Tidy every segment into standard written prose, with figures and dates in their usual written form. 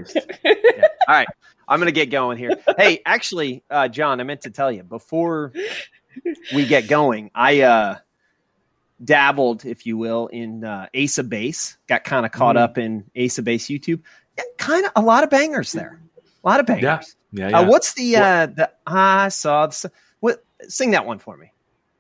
host. Yeah. All right. I'm going to get going here. Hey, actually, John, I meant to tell you before we get going, I dabbled, if you will, in Ace of Base. Got kind of caught up in Ace of Base YouTube. Yeah, kind of a lot of bangers there. A lot of bangers. Yeah. What's the I saw the, what? Sing that one for me.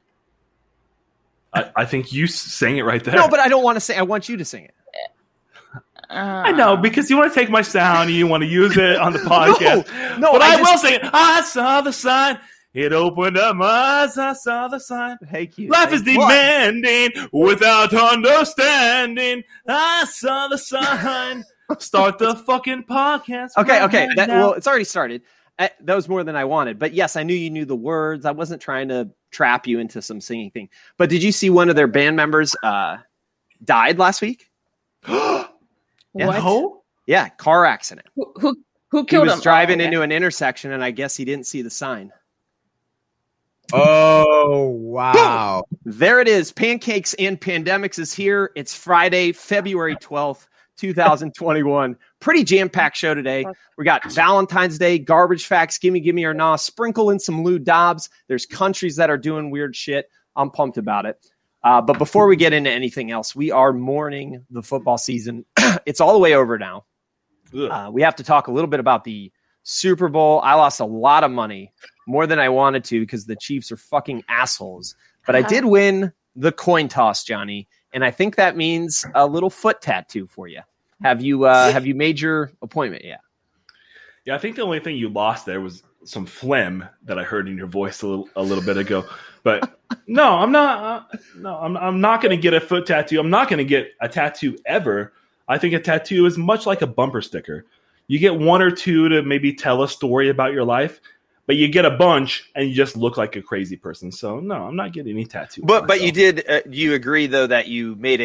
I think you sang it right there. No, but I don't want to sing. I want you to sing it. I know, because you want to take my sound and you want to use it on the podcast. No, but I will say it. I saw the sign. It opened up my eyes. I saw the sign. Thank you. Life is demanding without understanding. I saw the sign. Start the fucking podcast. Okay. Well, it's already started. That was more than I wanted. But yes, I knew you knew the words. I wasn't trying to trap you into some singing thing. But did you see one of their band members died last week? What? No? Yeah, car accident. Who killed He him? was driving into an intersection, and I guess he didn't see the sign. Oh, wow. There it is. Pancakes and Pandemics is here. It's Friday, February 12th, 2021. Pretty jam-packed show today. We got Valentine's Day, garbage facts, gimme or nah, sprinkle in some Lou Dobbs. There's countries that are doing weird shit. I'm pumped about it. But before we get into anything else, we are mourning the football season. It's all the way over now. We have to talk a little bit about the Super Bowl. I lost a lot of money, more than I wanted to, because the Chiefs are fucking assholes. But I did win the coin toss, Johnny, and I think that means a little foot tattoo for you. Have you made your appointment yet? Yeah, I think the only thing you lost there was some phlegm that I heard in your voice a little bit ago. But no, I'm not. I'm not going to get a foot tattoo. I'm not going to get a tattoo ever. I think a tattoo is much like a bumper sticker. You get one or two to maybe tell a story about your life, but you get a bunch and you just look like a crazy person. So no, I'm not getting any tattoo. But you did. You agree though that you made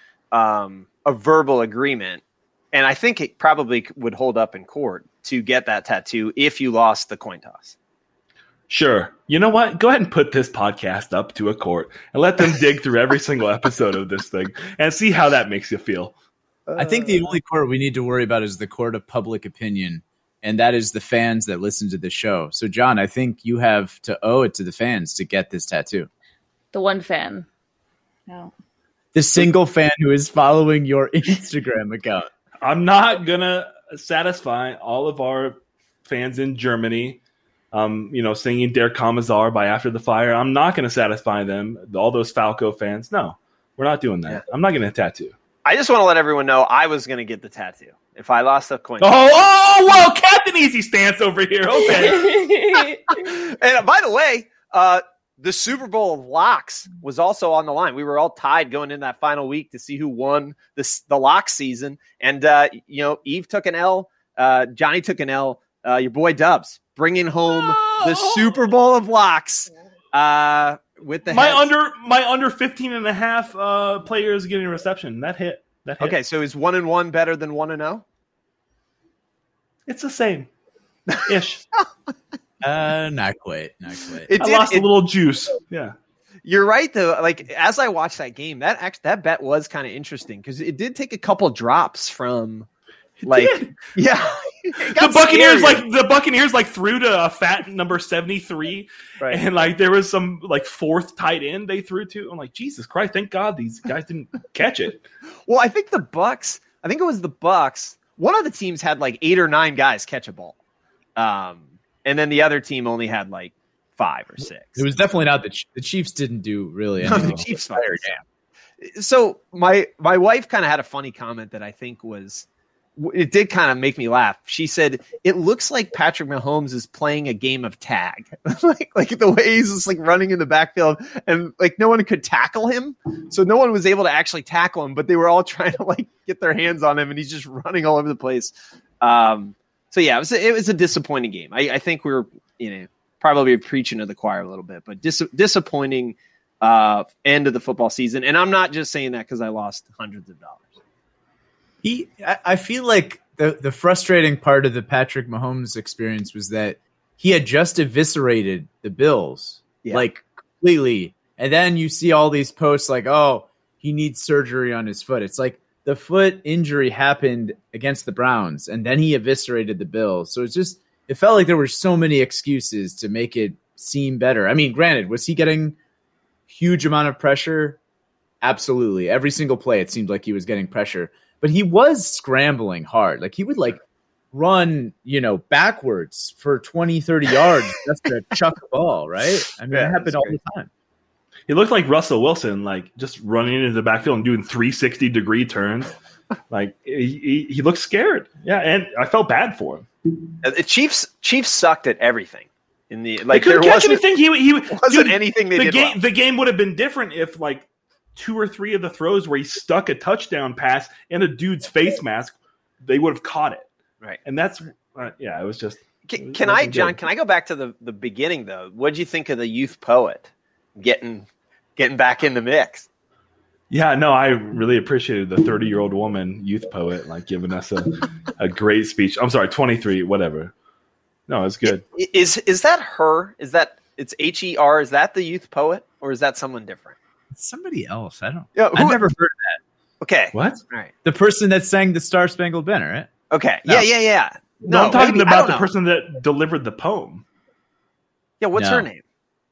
a verbal agreement, and I think it probably would hold up in court to get that tattoo if you lost the coin toss. Sure. You know what? Go ahead and put this podcast up to a court and let them dig through every single episode of this thing and see how that makes you feel. I think the only court we need to worry about is the court of public opinion, and that is the fans that listen to the show. So, John, I think you have to owe it to the fans to get this tattoo. The one fan. No. The single fan who is following your Instagram account. I'm not going to satisfy all of our fans in Germany, singing Der Kommissar by After the Fire. I'm not going to satisfy them, all those Falco fans. No, we're not doing that. Yeah. I'm not getting a tattoo. I just want to let everyone know I was going to get the tattoo if I lost the coin. Whoa, Captain Easy stance over here. Okay. And by the way, the Super Bowl of locks was also on the line. We were all tied going into that final week to see who won the lock season. And, Eve took an L. Johnny took an L. Your boy Dubs bringing home the Super Bowl of locks with the my under 15 and a half players getting a reception. That hit. Okay, so is 1-1 better than 1-0? It's the same ish. Not quite. I lost a little juice. Yeah. You're right, though. Like, as I watched that game, that bet was kind of interesting because it did take a couple drops from, yeah. The Buccaneers threw to a fat number 73, right. And there was some fourth tight end they threw to. I'm like, Jesus Christ! Thank God these guys didn't catch it. Well, I think it was the Bucs. One of the teams had 8 or 9 guys catch a ball. And then the other team only had 5 or 6. It was definitely not the Chiefs didn't do really anything. The Chiefs fired. So my wife kind of had a funny comment that I think it did kind of make me laugh. She said, it looks like Patrick Mahomes is playing a game of tag. like the way he's just running in the backfield and no one could tackle him. So no one was able to actually tackle him, but they were all trying to get their hands on him and he's just running all over the place. So yeah, it was a disappointing game. I think we were, probably preaching to the choir a little bit, but disappointing end of the football season. And I'm not just saying that because I lost hundreds of dollars. I feel like the frustrating part of the Patrick Mahomes experience was that he had just eviscerated the Bills, completely. And then you see all these posts he needs surgery on his foot. It's the foot injury happened against the Browns, and then he eviscerated the Bills. So it felt like there were so many excuses to make it seem better. I mean, granted, was he getting huge amount of pressure? Absolutely. Every single play, it seemed like he was getting pressure, but he was scrambling hard. Like he would run, backwards for 20, 30 yards just to chuck the ball, right? I mean, it happened all the time. He looked like Russell Wilson, like just running into the backfield and doing 360-degree turns. Like he looked scared. Yeah, and I felt bad for him. The Chiefs sucked at everything. They couldn't catch anything. He wasn't anything they did well. The game would have been different if like 2 or 3 of the throws where he stuck a touchdown pass in a dude's face mask, they would have caught it. Right. And that's it was just. Can I go back to the beginning though? What did you think of the youth poet getting back in the mix? Yeah, no, I really appreciated the 30-year-old woman youth poet like giving us a great speech. I'm sorry, 23, whatever. No, it's good. Is that her? Is that it's HER? Is that the youth poet, or is that someone different? It's somebody else. I don't. Yeah, I've never heard of that. Okay. What? All right. The person that sang the Star Spangled Banner, right? Okay. No. Yeah. No, I'm talking about the person that delivered the poem. Yeah, what's her name?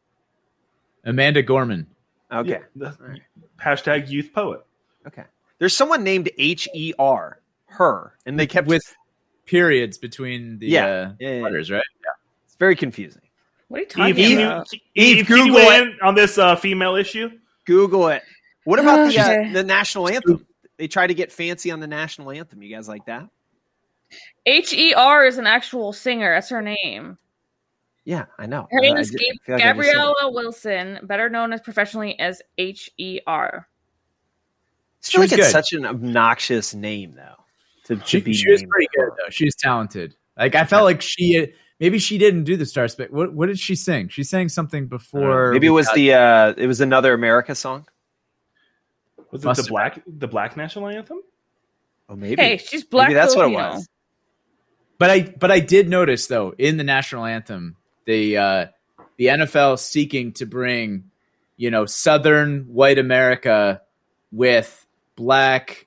Amanda Gorman. Okay. Yeah, hashtag youth poet. Okay. There's someone named HER, her, and they kept with periods between the letters, right? Yeah. It's very confusing. What are you talking about? Eve, Google in on this female issue. Google it. What about the national anthem? They try to get fancy on the national anthem. You guys like that? HER is an actual singer. That's her name. Yeah, I know. Her name is Gabriella Wilson, better known as professionally as HER. I feel like it's such an obnoxious name, though. She was pretty good, though. She was talented. Like I felt like maybe she didn't do the Star Spec. What did she sing? She sang something before. Maybe it was it was Another America song. Was it the black national anthem? Oh, maybe. Hey, she's black. Maybe that's Filipino. What it was. But I did notice though in the national anthem, the NFL seeking to bring, Southern white America with black,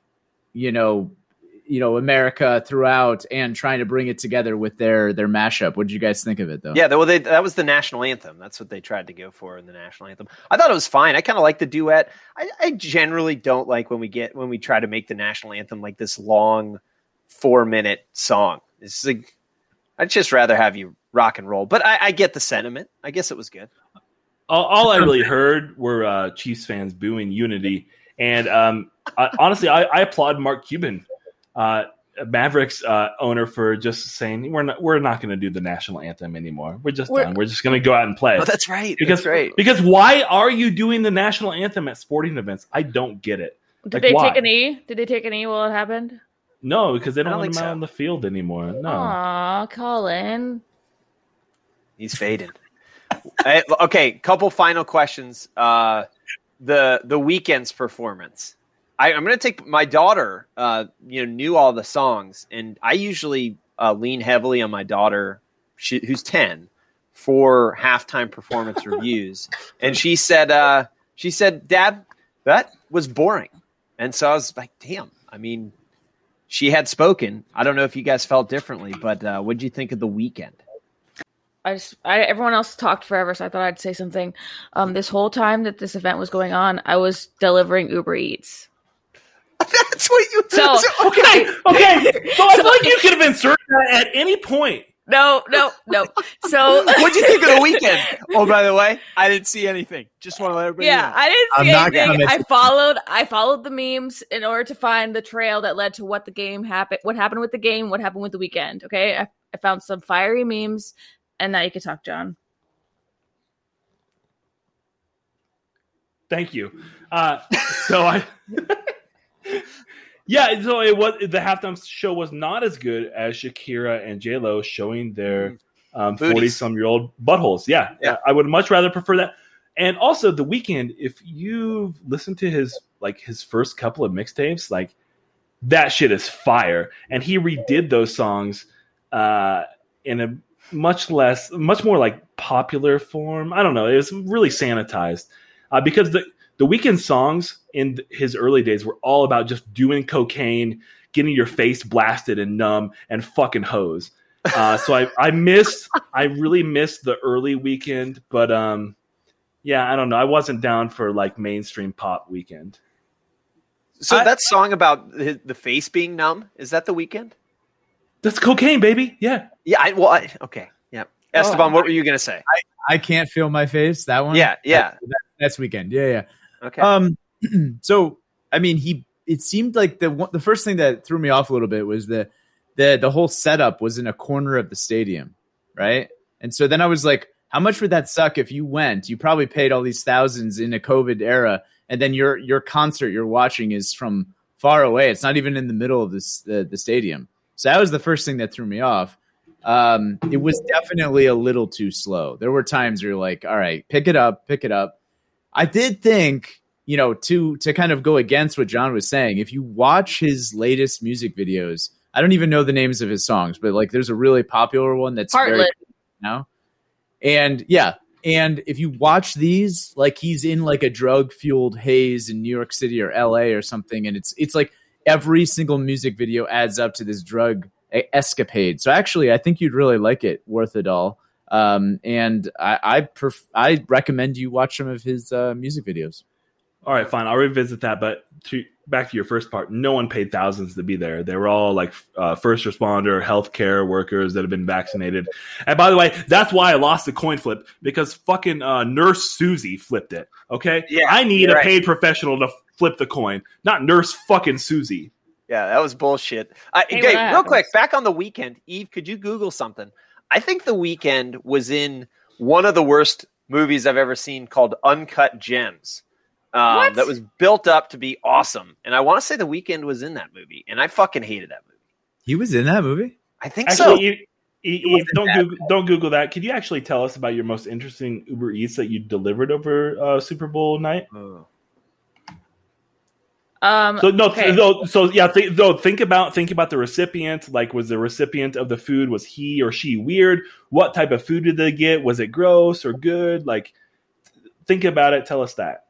America throughout, and trying to bring it together with their mashup. What did you guys think of it, though? Yeah, that was the national anthem. That's what they tried to go for in the national anthem. I thought it was fine. I kind of like the duet. I generally don't like when we try to make the national anthem like this long 4-minute song. It's like I'd just rather have you rock and roll. But I get the sentiment. I guess it was good. All I really heard were Chiefs fans booing Unity, and honestly, I applaud Mark Cuban. Mavericks owner for just saying we're not going to do the national anthem anymore. We're done. We're just going to go out and play. Oh, that's right. Because why are you doing the national anthem at sporting events? I don't get it. Did they take an E? Did they take an E while it happened? No, because they don't want him out on the field anymore. No. Aw, Colin. He's fading. Okay, couple final questions. The Weeknd's performance. I'm going to take my daughter. Knew all the songs, and I usually lean heavily on my daughter, who's 10, for halftime performance reviews. And she said, "Dad, that was boring." And so I was like, "Damn." I mean, she had spoken. I don't know if you guys felt differently, but what did you think of The Weeknd? Everyone else talked forever, so I thought I'd say something. This whole time that this event was going on, I was delivering Uber Eats. That's what you so okay. So I feel like you could have inserted that at any point. No. So what'd you think of The Weeknd? Oh, by the way, I didn't see anything. Just want to let everybody know. I didn't see anything. I followed the memes in order to find the trail that led to what happened with the game, what happened with The Weeknd. Okay, I found some fiery memes, and now you can talk, John. Thank you. Yeah, so it was the halftime show was not as good as Shakira and J-Lo showing their 40-some-year-old buttholes. Yeah, I would much rather prefer that. And also The Weeknd, if you've listened to his first couple of mixtapes, like that shit is fire. And he redid those songs in a much more like popular form. I don't know. It was really sanitized because The Weeknd songs in his early days were all about just doing cocaine, getting your face blasted and numb, and fucking hoes. So I really missed the early Weeknd, but yeah, I don't know. I wasn't down for like mainstream pop Weeknd. So that song about the face being numb, is that the Weeknd? That's cocaine, baby. Yeah. Yeah. Okay. Yeah. Esteban, what were you gonna say? I can't feel my face. That one. Yeah. That's Weeknd. Yeah. Okay. So I mean, it seemed like the first thing that threw me off a little bit was the whole setup was in a corner of the stadium, right? And so then I was like, how much would that suck if you went? You probably paid all these thousands in a COVID era, and then your concert you're watching is from far away. It's not even in the middle of the stadium. So that was the first thing that threw me off. It was definitely a little too slow. There were times where you're like, all right, pick it up. I did think, to kind of go against what John was saying, if you watch his latest music videos, I don't even know the names of his songs, but like there's a really popular one that's Heartless. And if you watch these, like he's in like a drug-fueled haze in New York City or LA or something, and it's like every single music video adds up to this drug escapade. So actually, I think you'd really like it, Worth It All. And I recommend you watch some of his music videos. All right, fine. I'll revisit that. But back to your first part, no one paid thousands to be there. They were all like first responder, healthcare workers that have been vaccinated. And by the way, that's why I lost the coin flip, because fucking Nurse Susie flipped it. Okay? Yeah, I need a paid professional to flip the coin, not Nurse fucking Susie. Yeah, that was bullshit. Hey, real quick, back on the Weeknd. Eve, could you Google something? I think the Weeknd was in one of the worst movies I've ever seen called Uncut Gems. That was built up to be awesome. And I want to say the Weeknd was in that movie, and I fucking hated that movie. He was in that movie? I think so. Don't Google that. Could you actually tell us about your most interesting Uber Eats that you delivered over Super Bowl night? Think about the recipient. Like, was the recipient of the food, was he or she weird? What type of food did they get? Was it gross or good? Like, think about it. Tell us that.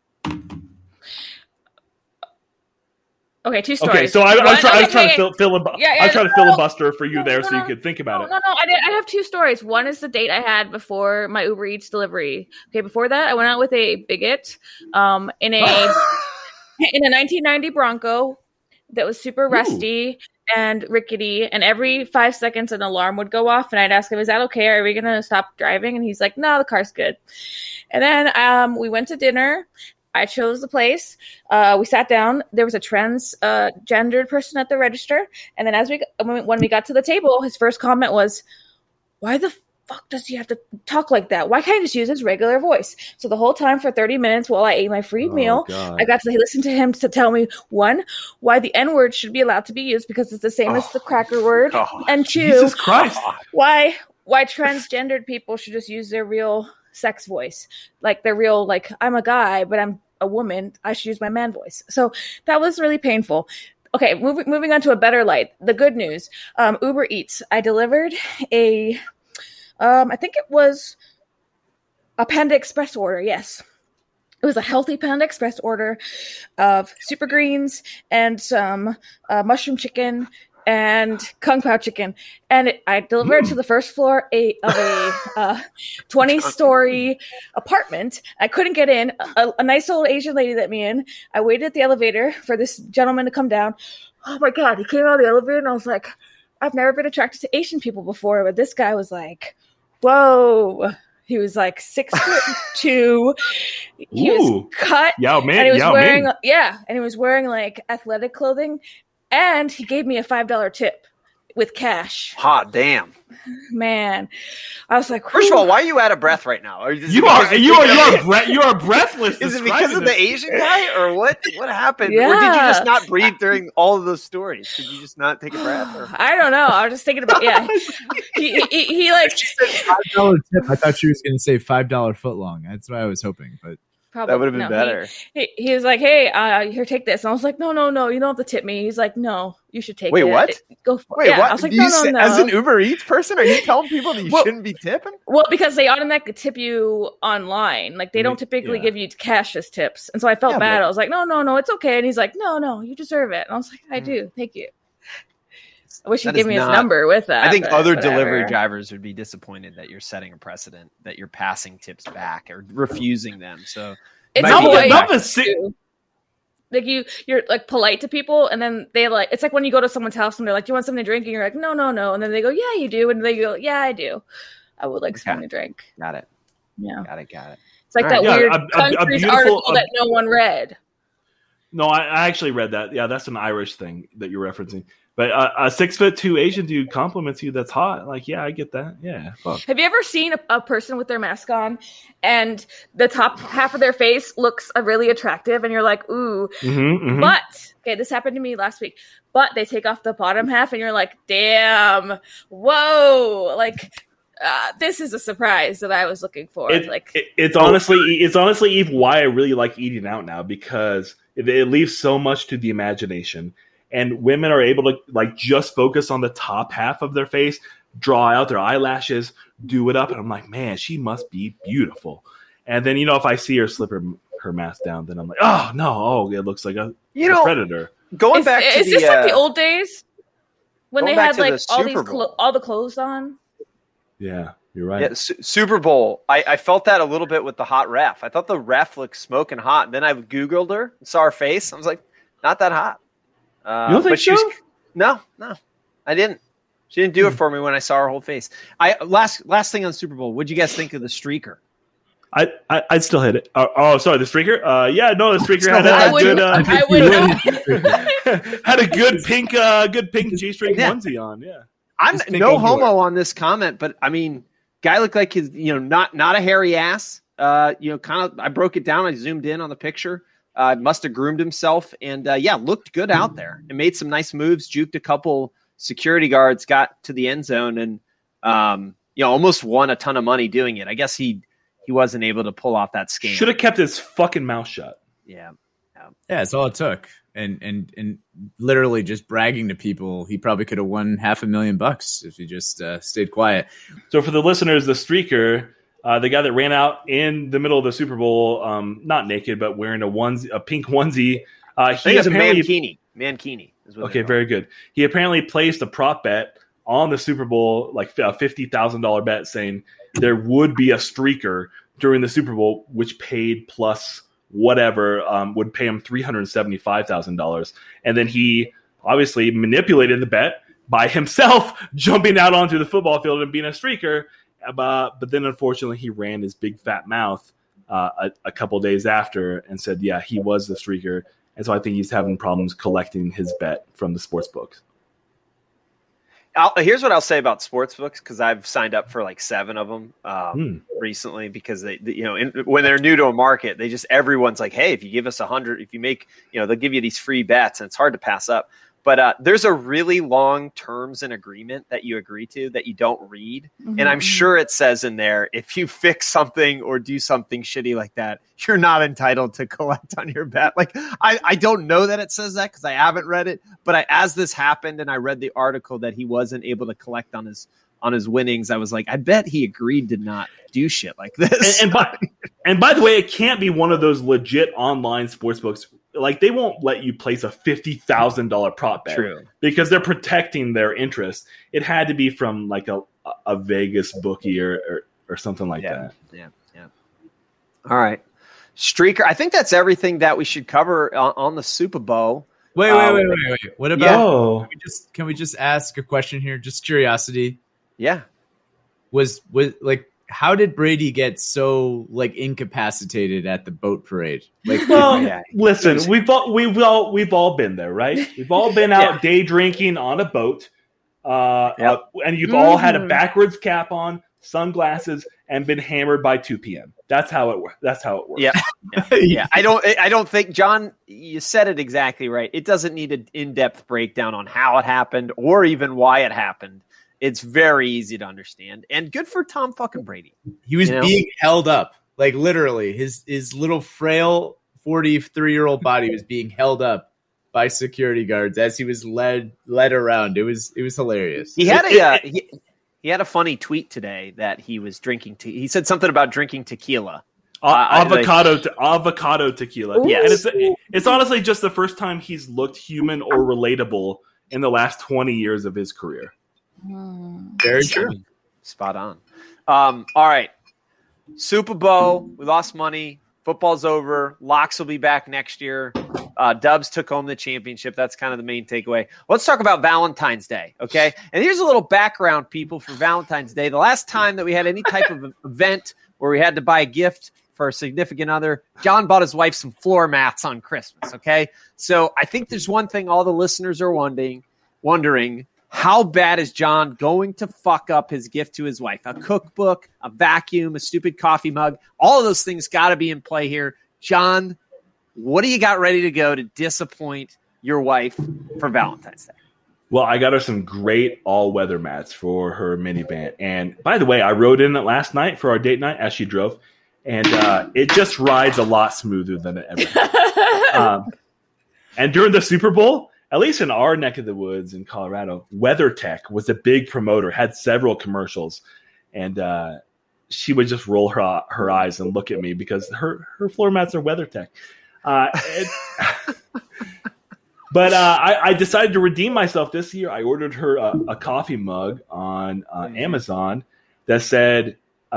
Okay, two stories. Okay, so I was trying to filibuster for you there so you could think about it. No, I have two stories. One is the date I had before my Uber Eats delivery. Okay, before that, I went out with a bigot in a 1990 Bronco that was super rusty and rickety, and every 5 seconds an alarm would go off, and I'd ask him, is that okay? Are we going to stop driving? And he's like, no, the car's good. And then we went to dinner. I chose the place. We sat down. There was a transgendered person at the register. And then when we got to the table, his first comment was, why the fuck does he have to talk like that? Why can't he just use his regular voice? So the whole time for 30 minutes while I ate my free meal, I got to listen to him to tell me, one, why the N-word should be allowed to be used because it's the same as the cracker word. God. And two, Jesus Christ. why transgendered people should just use their real sex voice. Like their real, like, I'm a guy, but I'm a woman. I should use my man voice. So that was really painful. Okay, moving on to a better light. The good news. Uber Eats. I delivered I think it was a Panda Express order. Yes. It was a healthy Panda Express order of super greens and some mushroom chicken and kung pao chicken. And I delivered to the first floor of a 20-story apartment. I couldn't get in. A nice old Asian lady let me in. I waited at the elevator for this gentleman to come down. Oh my God. He came out of the elevator and I was like, I've never been attracted to Asian people before, but this guy was like, whoa. He was like 6'2". He was cut. And he was wearing like athletic clothing. And he gave me a $5 tip with cash. Hot damn. Man. I was like, first of all, why are you out of breath right now? You are breathless. Is it because of the Asian guy or what? What happened? Yeah. Or did you just not breathe during all of those stories? Did you just not take a breath? Or? I don't know. I was just thinking about he like $5 tip. I thought she was going to say $5 footlong. That's what I was hoping, but Probably That would have been better. He was like, "Hey, here, take this." And I was like, "No, you don't have to tip me." He's like, "No, you should take it." Wait, what? Go for Wait, it. Yeah. what? I was like, No. no. As an Uber Eats person, are you telling people that you shouldn't be tipping? Well, because they automatically tip you online. Like, they don't typically give you cash as tips. And so I felt bad. I was like, no, it's okay. And he's like, no, you deserve it. And I was like, I do. Thank you. I wish he'd give me his number with that. I think other delivery drivers would be disappointed that you're setting a precedent, that you're passing tips back or refusing them. So it's like you're like polite to people, and then they like, it's like when you go to someone's house and they're like, "Do you want something to drink?" And you're like, "No," and then they go, "Yeah, you do," and they go, "Yeah, I do. I would like something to drink." Got it. Yeah, got it. It's like that weird country's article that no one read. No, I actually read that. Yeah, that's an Irish thing that you're referencing. But a 6'2" Asian dude compliments you. That's hot. Like, yeah, I get that. Yeah. Fuck. Have you ever seen a person with their mask on and the top half of their face looks really attractive, and you're like, ooh. But okay, this happened to me last week. But they take off the bottom half, and you're like, damn, whoa, like. This is a surprise that I was looking for. It's honestly, Eve, why I really like eating out now, because it leaves so much to the imagination, and women are able to like just focus on the top half of their face, draw out their eyelashes, do it up, and I'm like, man, she must be beautiful. And then if I see her slip her mask down, then I'm like, oh no, it looks like a predator. Going back to this like the old days when they had like all the clothes on? Yeah, you're right. Yeah, Super Bowl. I felt that a little bit with the hot ref. I thought the ref looked smoking hot. And then I Googled her and saw her face. I was like, not that hot. You don't think so? No, I didn't. She didn't do it for me when I saw her whole face. Last thing on Super Bowl. What'd you guys think of the streaker? I'd still hit it. Sorry, the streaker. The streaker had a good pink G-string onesie on. Yeah. I'm no homo on this comment, but I mean, guy looked like his, not a hairy ass. Kind of. I broke it down. I zoomed in on the picture. Must have groomed himself, and looked good out there. And made some nice moves. Juked a couple security guards, got to the end zone, and almost won a ton of money doing it. I guess he wasn't able to pull off that scam. Should have kept his fucking mouth shut. Yeah. That's all it took. And literally just bragging to people, he probably could have won $500,000 if he just stayed quiet. So for the listeners, the streaker, the guy that ran out in the middle of the Super Bowl, not naked but wearing a pink onesie, he is a mankini. Mankini is what okay, very good. He apparently placed a prop bet on the Super Bowl, like a $50,000 bet, saying there would be a streaker during the Super Bowl, which paid plus whatever, would pay him $375,000. And then he obviously manipulated the bet by himself jumping out onto the football field and being a streaker. But then unfortunately he ran his big fat mouth a couple days after and said, yeah, he was the streaker. And so I think he's having problems collecting his bet from the sports books. Here's what I'll say about sports books, because I've signed up for like 7 of them recently, because they when they're new to a market, everyone's like, hey, if you give us 100, if you make, they'll give you these free bets, and it's hard to pass up. But there's a really long terms and agreement that you agree to that you don't read. Mm-hmm. And I'm sure it says in there, if you fix something or do something shitty like that, you're not entitled to collect on your bet. Like, I don't know that it says that because I haven't read it. But as this happened and I read the article that he wasn't able to collect on his winnings, I was like, I bet he agreed to not do shit like this. And by the way, it can't be one of those legit online sports books. Like, they won't let you place a $50,000 prop bet. True. Because they're protecting their interest. It had to be from like a Vegas bookie or something like that. Yeah. All right. Streaker. I think that's everything that we should cover on the Super Bowl. Wait. What about, can we just ask a question here? Just curiosity. Yeah. Was like, how did Brady get so like incapacitated at the boat parade? Like, listen, we've all been there, right? We've all been out day drinking on a boat, and you've all had a backwards cap on, sunglasses, and been hammered by 2 p.m. That's how it works. Yeah. I don't think, John, you said it exactly right. It doesn't need an in-depth breakdown on how it happened or even why it happened. It's very easy to understand, and good for Tom fucking Brady. He was being held up Like literally, his little frail 43-year-old body was being held up by security guards as he was led around. It was hilarious. He had he had a funny tweet today that he was drinking. He said something about drinking tequila. Avocado tequila. Ooh. Yeah, and it's honestly just the first time he's looked human or relatable in the last 20 years of his career. Very true. Spot on. All right. Super Bowl. We lost money. Football's over. Locks will be back next year. Dubs took home the championship. That's kind of the main takeaway. Let's talk about Valentine's Day, okay? And here's a little background, people, for Valentine's Day. The last time that we had any type of event where we had to buy a gift for a significant other, John bought his wife some floor mats on Christmas, okay? So I think there's one thing all the listeners are wondering, how bad is John going to fuck up his gift to his wife? A cookbook, a vacuum, a stupid coffee mug, all of those things got to be in play here. John, what do you got ready to go to disappoint your wife for Valentine's Day? Well, I got her some great all-weather mats for her minivan. And by the way, I rode in it last night for our date night as she drove. And it just rides a lot smoother than it ever has. And during the Super Bowl, at least in our neck of the woods in Colorado, WeatherTech was a big promoter, had several commercials. And she would just roll her eyes and look at me because her floor mats are WeatherTech. But I decided to redeem myself this year. I ordered her a coffee mug on Amazon that said,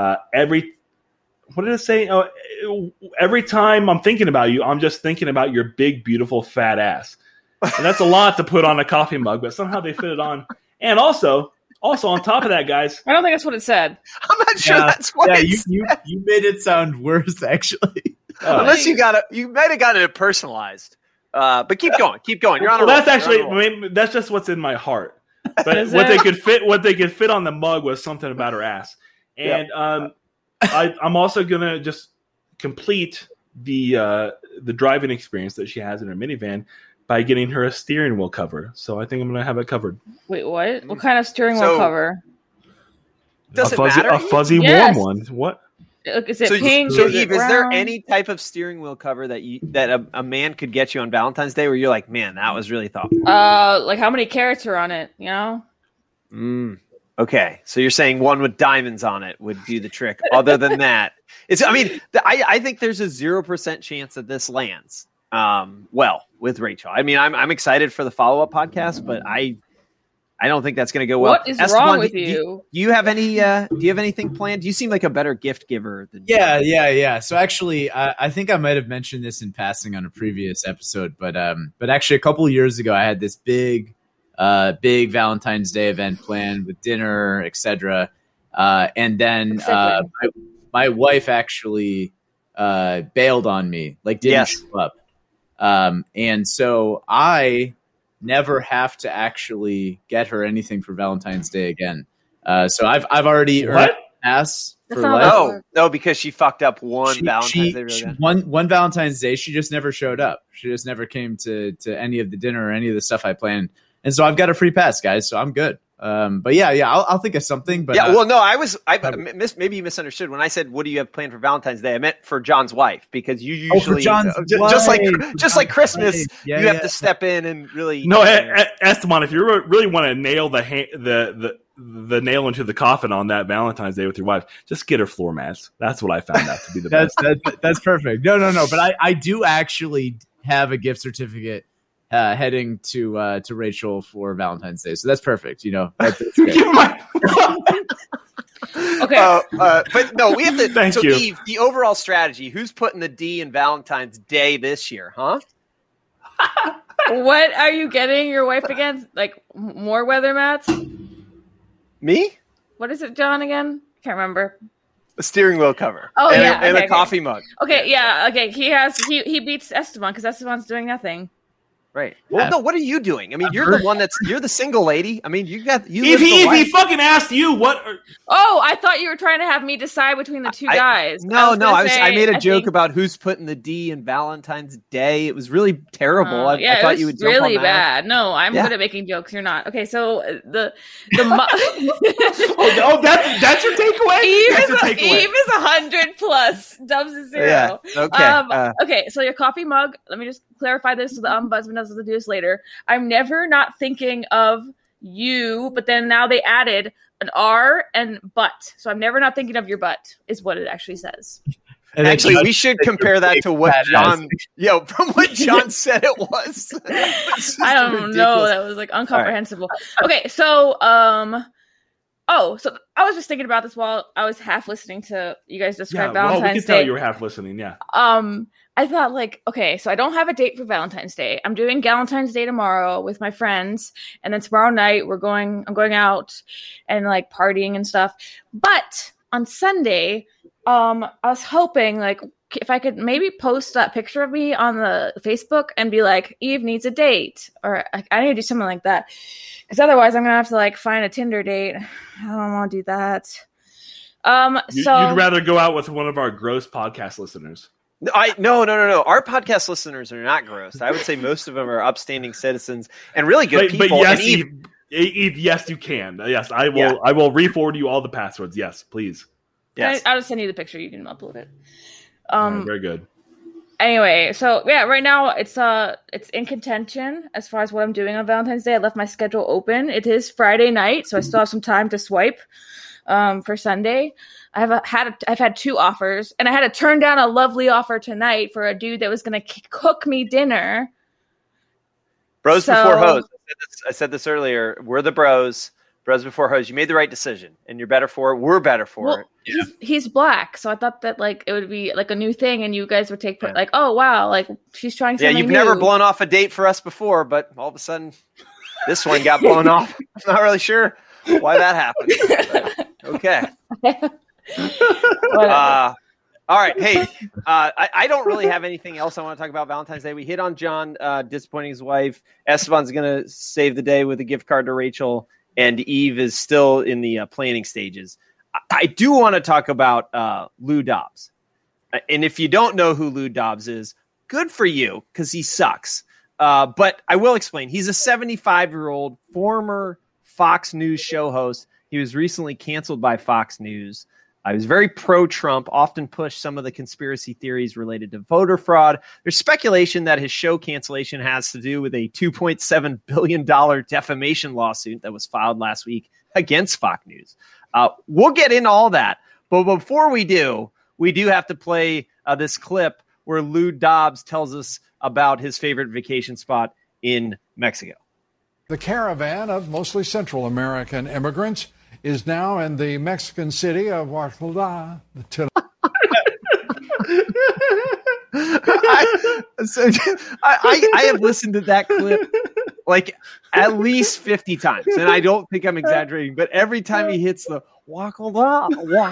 what did it say? Every time I'm thinking about you, I'm just thinking about your big, beautiful, fat ass. And that's a lot to put on a coffee mug, but somehow they fit it on. And also on top of that, guys. I don't think that's what it said. I'm not sure that's what it said. You made it sound worse, actually. Unless you might have gotten it personalized. But keep going. You're on a roll. That's actually, that's just what's in my heart. But what they could fit on the mug was something about her ass. And I'm also gonna just complete the driving experience that she has in her minivan by getting her a steering wheel cover. So I think I'm gonna have it covered. Wait, what? What kind of steering wheel cover? Doesn't matter. A fuzzy warm one. What? Is it pink? So is Eve, it is there brown? any type of steering wheel cover that a man could get you on Valentine's Day where you're like, man, that was really thoughtful? Like how many carats are on it? You know? Okay, so you're saying one with diamonds on it would do the trick. Other than that, I think there's a 0% chance that this lands. With Rachel. I mean, I'm excited for the follow-up podcast, but I don't think that's going to go well. What is wrong with you? Do you have anything planned? You seem like a better gift giver than Yeah. So actually, I think I might have mentioned this in passing on a previous episode, but actually a couple of years ago, I had this big Valentine's Day event planned with dinner, etc. And then my wife actually bailed on me, like didn't show up. And so I never have to actually get her anything for Valentine's Day again. So I've already earned a pass for life. No, because she fucked up Valentine's Day. One Valentine's Day, she just never showed up. She just never came to any of the dinner or any of the stuff I planned. And so I've got a free pass, guys. So I'm good. But I'll think of something. But maybe you misunderstood when I said, "What do you have planned for Valentine's Day?" I meant for John's wife, because you usually just like Christmas, you have to step in and really. No, Esteban, if you really want to nail the nail into the coffin on that Valentine's Day with your wife, just get her floor mats. That's what I found out to be the best. That's perfect. No. But I do actually have a gift certificate heading to Rachel for Valentine's Day, so that's perfect. You know, that's great. Okay, but no, we have to. Thank you. Eve, the overall strategy. Who's putting the D in Valentine's Day this year? Huh? What are you getting your wife again? Like more weather mats? Me? What is it, John? Again? Can't remember. A steering wheel cover. Oh, and a coffee mug. Okay, yeah. Okay, he beats Esteban because Esteban's doing nothing. Right. Well, no. What are you doing? I mean, you're the single lady. I mean, If he fucking asked you what. Oh, I thought you were trying to have me decide between the two guys. I made a joke about who's putting the D in Valentine's Day. It was really terrible. I thought you would jump really on that. bad. No, I'm good at making jokes. You're not. Okay, so that's your takeaway. Eve is 100 plus. Dubs is 0. Yeah. Okay. Okay. So your coffee mug. Let me just clarify this so the ombudsman doesn't have to do this later. I'm never not thinking of you, but then now they added an R and butt. So I'm never not thinking of your butt is what it actually says. And actually, we should compare that to what John, from what John said it was. I don't know. That was like incomprehensible. Right. Okay, so so I was just thinking about this while I was half listening to you guys describe Valentine's Day. We can tell you were half listening. Yeah. I thought so I don't have a date for Valentine's Day. I'm doing Galentine's Day tomorrow with my friends, and then tomorrow night I'm going out and like partying and stuff. But on Sunday, I was hoping if I could maybe post that picture of me on the Facebook and be like, Eve needs a date, or I need to do something like that. Because otherwise I'm going to have to find a Tinder date. I don't want to do that. You'd rather go out with one of our gross podcast listeners. No. Our podcast listeners are not gross. I would say most of them are upstanding citizens and really good people. But yes, Eve, yes, you can. Yes, I will. Yeah. I will re-forward you all the passwords. Yes, please. Yes. I'll just send you the picture. You can upload it. Very good. Anyway, so right now it's in contention as far as what I'm doing on Valentine's Day. I left my schedule open. It is Friday night, so I still have some time to swipe for Sunday. I've had 2 offers, and I had to turn down a lovely offer tonight for a dude that was going to cook me dinner. Bros before hoes. I said this earlier. We're the bros. Bros before hoes. You made the right decision, and you're better for it. We're better for it. He's black, so I thought that it would be a new thing, and you guys would take oh wow, she's trying something new. You've never blown off a date for us before, but all of a sudden, this one got blown off. I'm not really sure why that happened. But, okay. All right. Hey, I don't really have anything else I want to talk about Valentine's Day. We hit on John disappointing his wife. Esteban's going to save the day with a gift card to Rachel, and Eve is still in the planning stages. I do want to talk about Lou Dobbs. And if you don't know who Lou Dobbs is, good for you, because he sucks. But I will explain. He's a 75-year-old former Fox News show host. He was recently canceled by Fox News. He was very pro-Trump, often pushed some of the conspiracy theories related to voter fraud. There's speculation that his show cancellation has to do with a $2.7 billion defamation lawsuit that was filed last week against Fox News. We'll get into all that. But before we do have to play this clip where Lou Dobbs tells us about his favorite vacation spot in Mexico. The caravan of mostly Central American immigrants is now in the Mexican city of Oaxaca. I have listened to that clip at least 50 times, and I don't think I'm exaggerating, but every time he hits the Oaxaca,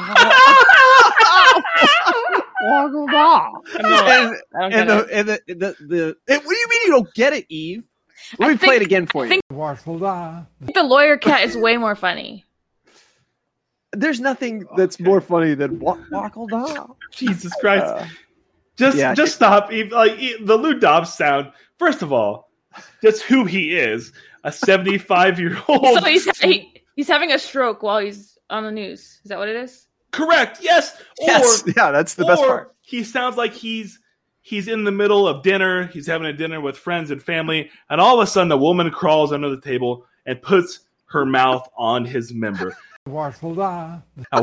what do you mean you don't get it, Eve? Let me play it again for you. The lawyer cat is way more funny. There's nothing that's more funny than Wackle. Jesus Christ. Just stop. The Lou Dobbs sound, first of all, just who he is, a 75-year-old. So he's having a stroke while he's on the news. Is that what it is? Correct. Yes. That's the best part. He sounds like he's in the middle of dinner. He's having a dinner with friends and family, and all of a sudden a woman crawls under the table and puts her mouth on his member. Warthulda.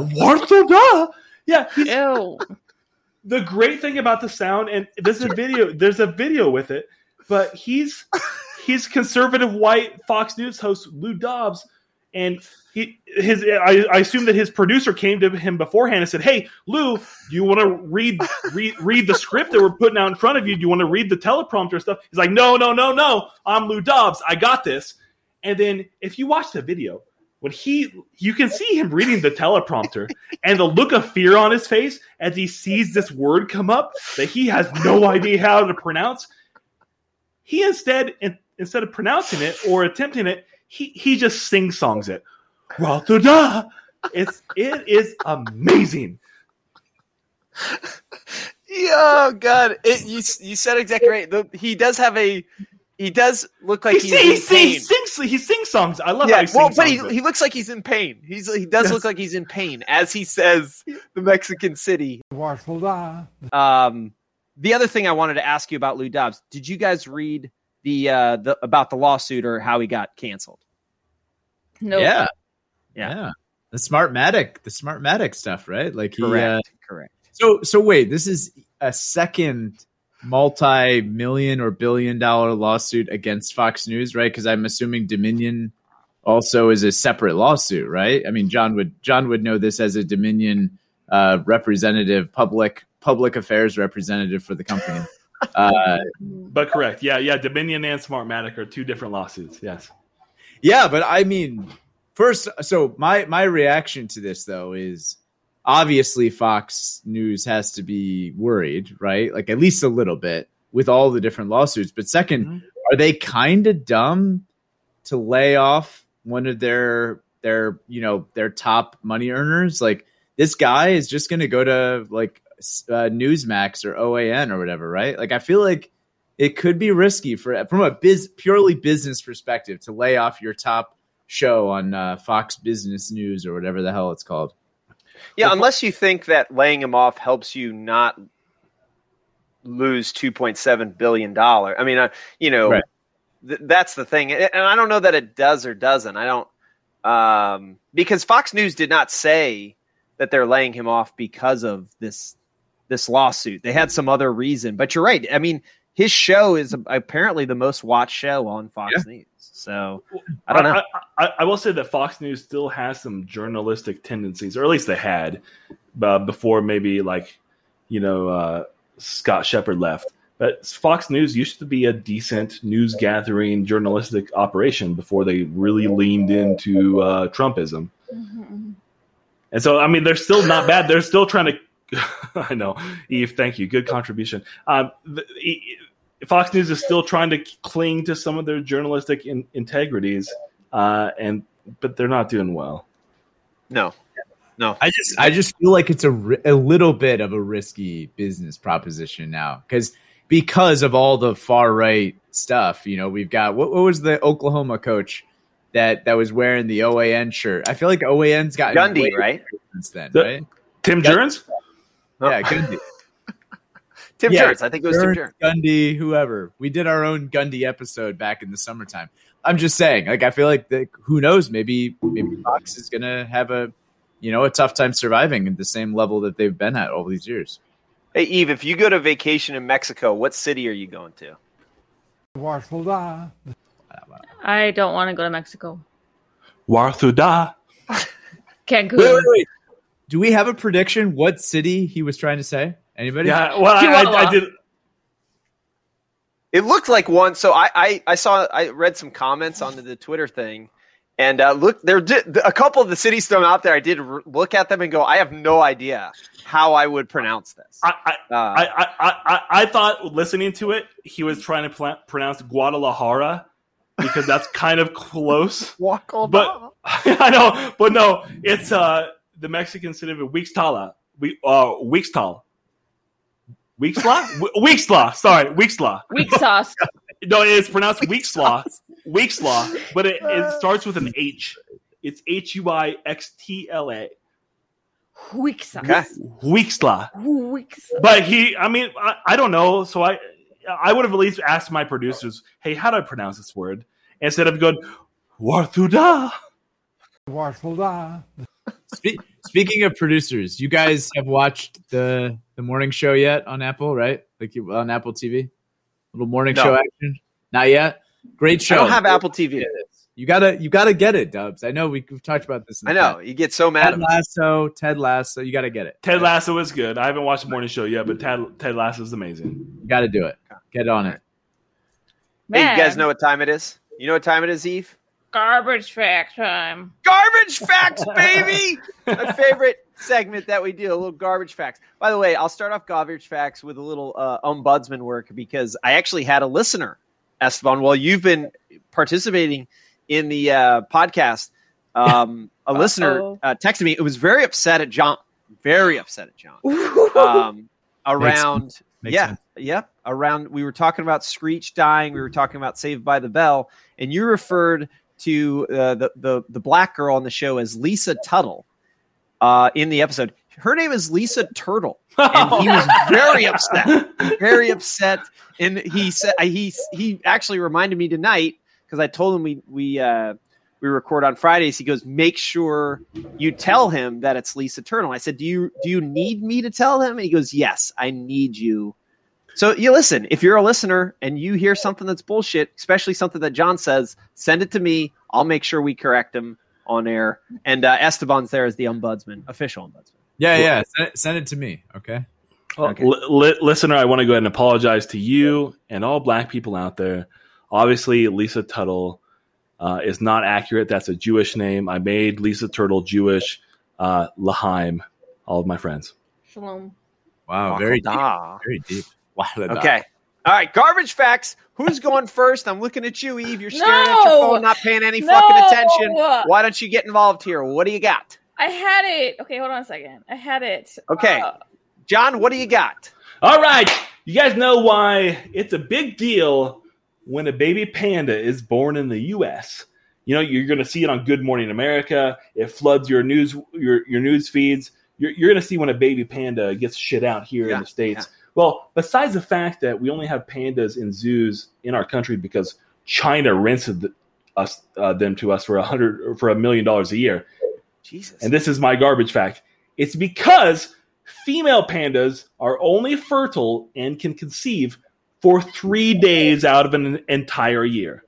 Yeah. Ew. The great thing about the sound, and there's a video with it, but he's conservative white Fox News host Lou Dobbs, and I assume that his producer came to him beforehand and said, "Hey, Lou, do you want to read the script that we're putting out in front of you? Do you want to read the teleprompter stuff?" He's like, "No, I'm Lou Dobbs. I got this." And then if you watch the video, when you can see him reading the teleprompter and the look of fear on his face as he sees this word come up that he has no idea how to pronounce. He instead of pronouncing it or attempting it, he just sing songs it. It is amazing. Oh God! You said exactly right. He does look like he sings songs. I love how he sings but songs. he looks like he's in pain. He does look like he's in pain as he says the Mexican city. The other thing I wanted to ask you about Lou Dobbs, did you guys read the about the lawsuit or how he got canceled? No. Yeah. The Smartmatic stuff, right? Like correct. So wait, this is a second multi-million or billion-dollar lawsuit against Fox News, right? Because I'm assuming Dominion also is a separate lawsuit, right? I mean, John would know this as a Dominion representative, public affairs representative for the company. But correct, yeah. Dominion and Smartmatic are two different lawsuits. Yes. Yeah, but I mean, first, so my reaction to this though is obviously Fox News has to be worried, right? Like at least a little bit with all the different lawsuits. But second, are they kind of dumb to lay off one of their top money earners? Like this guy is just going to go to like Newsmax or OAN or whatever, right? Like I feel like it could be risky from a purely business perspective to lay off your top show on Fox Business News or whatever the hell it's called. Yeah, unless you think that laying him off helps you not lose $2.7 billion. I mean, right. That's the thing. And I don't know that it does or doesn't. I don't because Fox News did not say that they're laying him off because of this lawsuit. They had some other reason. But you're right. I mean, his show is apparently the most watched show on Fox News. So I don't know. I will say that Fox News still has some journalistic tendencies, or at least they had before maybe Scott Shepard left. But Fox News used to be a decent news gathering journalistic operation before they really leaned into Trumpism. Mm-hmm. And so, I mean, they're still not bad. They're still trying to I know, Eve, thank you. Good contribution. Fox News is still trying to cling to some of their journalistic integrities, but they're not doing well. No. I just feel like it's a little bit of a risky business proposition now because of all the far right stuff. We've got what was the Oklahoma coach that was wearing the OAN shirt? I feel like OAN's got Gundy, right? Since then, right? Tim Jerns? Yeah, Gundy. Tim Jerns. I think it was Tim Jerns. Gundy, whoever. We did our own Gundy episode back in the summertime. I'm just saying, like, I feel like who knows? Maybe Fox is going to have a tough time surviving at the same level that they've been at all these years. Hey, Eve, if you go to vacation in Mexico, what city are you going to? I don't want to go to Mexico. Warthuda. Cancun. Wait. Do we have a prediction what city he was trying to say? Anybody? Yeah, well, I did. It looked like one. So I read some comments on the Twitter thing, and look, there did a couple of the cities thrown out there. I did look at them and go, I have no idea how I would pronounce this. I thought listening to it, he was trying to pronounce Guadalajara because that's kind of close. But I know, but no, it's the Mexican city of Huixtala. Huixtal. Weekslaw. Sorry, Weekslaw. Weak sauce. No, it's pronounced Weekslaw. Weekslaw, but it starts with an H. It's Huixtla. Weekslaw. But I don't know. So I would have at least asked my producers, hey, how do I pronounce this word? Instead of going, Warthuda. Speaking of producers, you guys have watched the morning show yet on Apple, right? Like on Apple TV? Little morning show action? Not yet? Great show. I don't have Apple TV. You gotta get it, Dubs. I know we've talked about this. I know. You get so mad. Ted Lasso, you gotta get it. Ted Lasso is good. I haven't watched the morning show yet, but Ted Lasso is amazing. You gotta do it. Get on it. Man. Hey, you guys know what time it is? You know what time it is, Eve? Garbage facts time. Garbage facts, baby! My favorite segment that we do, a little garbage facts. By the way, I'll start off garbage facts with a little ombudsman work because I actually had a listener Esteban, while you've been participating in the podcast, a listener texted me. It was very upset at John. Around around we were talking about Screech dying, we were talking about Saved by the Bell, and you referred to the black girl on the show as Lisa Tuttle in the episode. Her name is Lisa Turtle, and he was very upset. And he said he actually reminded me tonight, because I told him we record on Fridays. He goes, make sure you tell him that it's Lisa Turtle. I said, do you need me to tell him? And he goes, yes, I need you. So you listen, if you're a listener and you hear something that's bullshit, especially something that John says, send it to me. I'll make sure we correct him on air. And Esteban's there as the ombudsman, official ombudsman. Yeah. Send it to me. Okay. Well, okay. Listener, I want to go ahead and apologize to you and all black people out there. Obviously, Lisa Tuttle is not accurate. That's a Jewish name. I made Lisa Turtle Jewish. L'chaim, all of my friends. Shalom. Wow, very deep. Very deep. Wow. Okay. All right, garbage facts. Who's going first? I'm looking at you, Eve. You're staring at your phone, not paying any fucking attention. Why don't you get involved here? What do you got? I had it. Okay, hold on a second. I had it. Okay. John, what do you got? All right. You guys know why it's a big deal when a baby panda is born in the U.S. You know, you're going to see it on Good Morning America. It floods your news feeds. You're going to see when a baby panda gets shit out here in the States. Yeah. Well, besides the fact that we only have pandas in zoos in our country because China rented them to us for $1 million a year. Jesus. And this is my garbage fact. It's because female pandas are only fertile and can conceive for 3 days out of an entire year.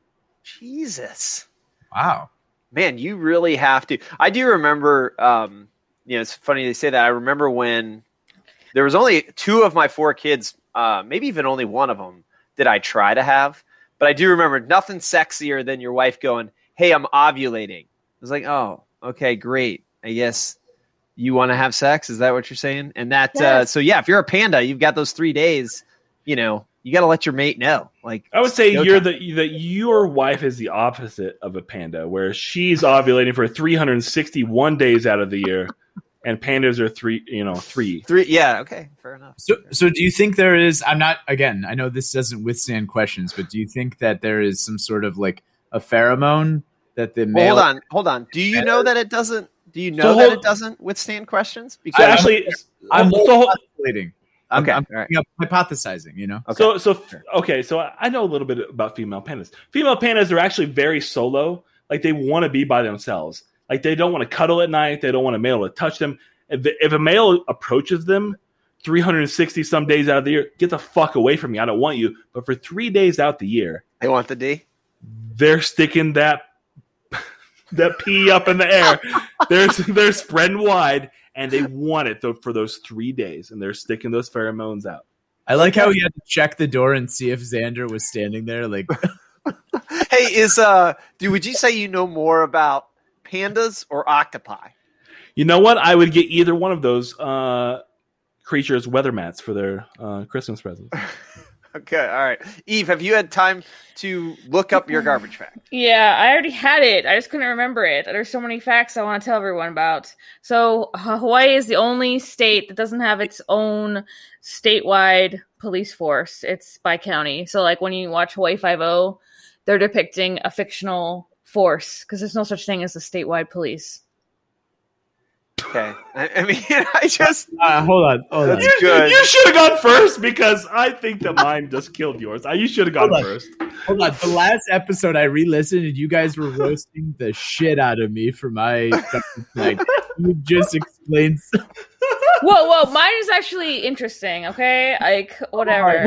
Jesus. Wow. Man, you really have to. I do remember, it's funny they say that. I remember when there was only 2 of my 4 kids, maybe even only one of them, did I try to have. But I do remember nothing sexier than your wife going, hey, I'm ovulating. I was like, oh, okay, great. I guess you want to have sex? Is that what you're saying? And that, yes. If you're a panda, you've got those 3 days, you got to let your mate know. Like, I would say your wife is the opposite of a panda, where she's ovulating for 361 days out of the year, and pandas are 3. Yeah, okay, fair enough. So do you think there is? I know this doesn't withstand questions, but do you think that there is some sort of like a pheromone that the male? Hold on. Do you know that it doesn't? Do you know that it doesn't withstand questions? Because I'm speculating. Okay, I'm right. hypothesizing. Okay. So I know a little bit about female pandas. Female pandas are actually very solo. Like, they want to be by themselves. Like, they don't want to cuddle at night. They don't want a male to touch them. If a male approaches them 360 some days out of the year, get the fuck away from me. I don't want you. But for 3 days out the year, they want the D. They're sticking that pee up in the air. They're spreading wide. And they want it for those 3 days, and they're sticking those pheromones out. I like how he had to check the door and see if Xander was standing there. Like, hey, would you say you know more about pandas or octopi? You know what? I would get either one of those creatures weather mats for their Christmas presents. Okay, all right. Eve, have you had time to look up your garbage fact? Yeah, I already had it. I just couldn't remember it. There's so many facts I want to tell everyone about. So Hawaii is the only state that doesn't have its own statewide police force. It's by county. So like when you watch Hawaii Five-0, they're depicting a fictional force because there's no such thing as a statewide police. Okay. I mean, I just... hold on. That's good. You should have gone first because I think that mine just killed yours. You should have gone first. Hold on. The last episode I re-listened and you guys were roasting the shit out of me for my... like, you just explained... Whoa. Mine is actually interesting, okay? Like, whatever.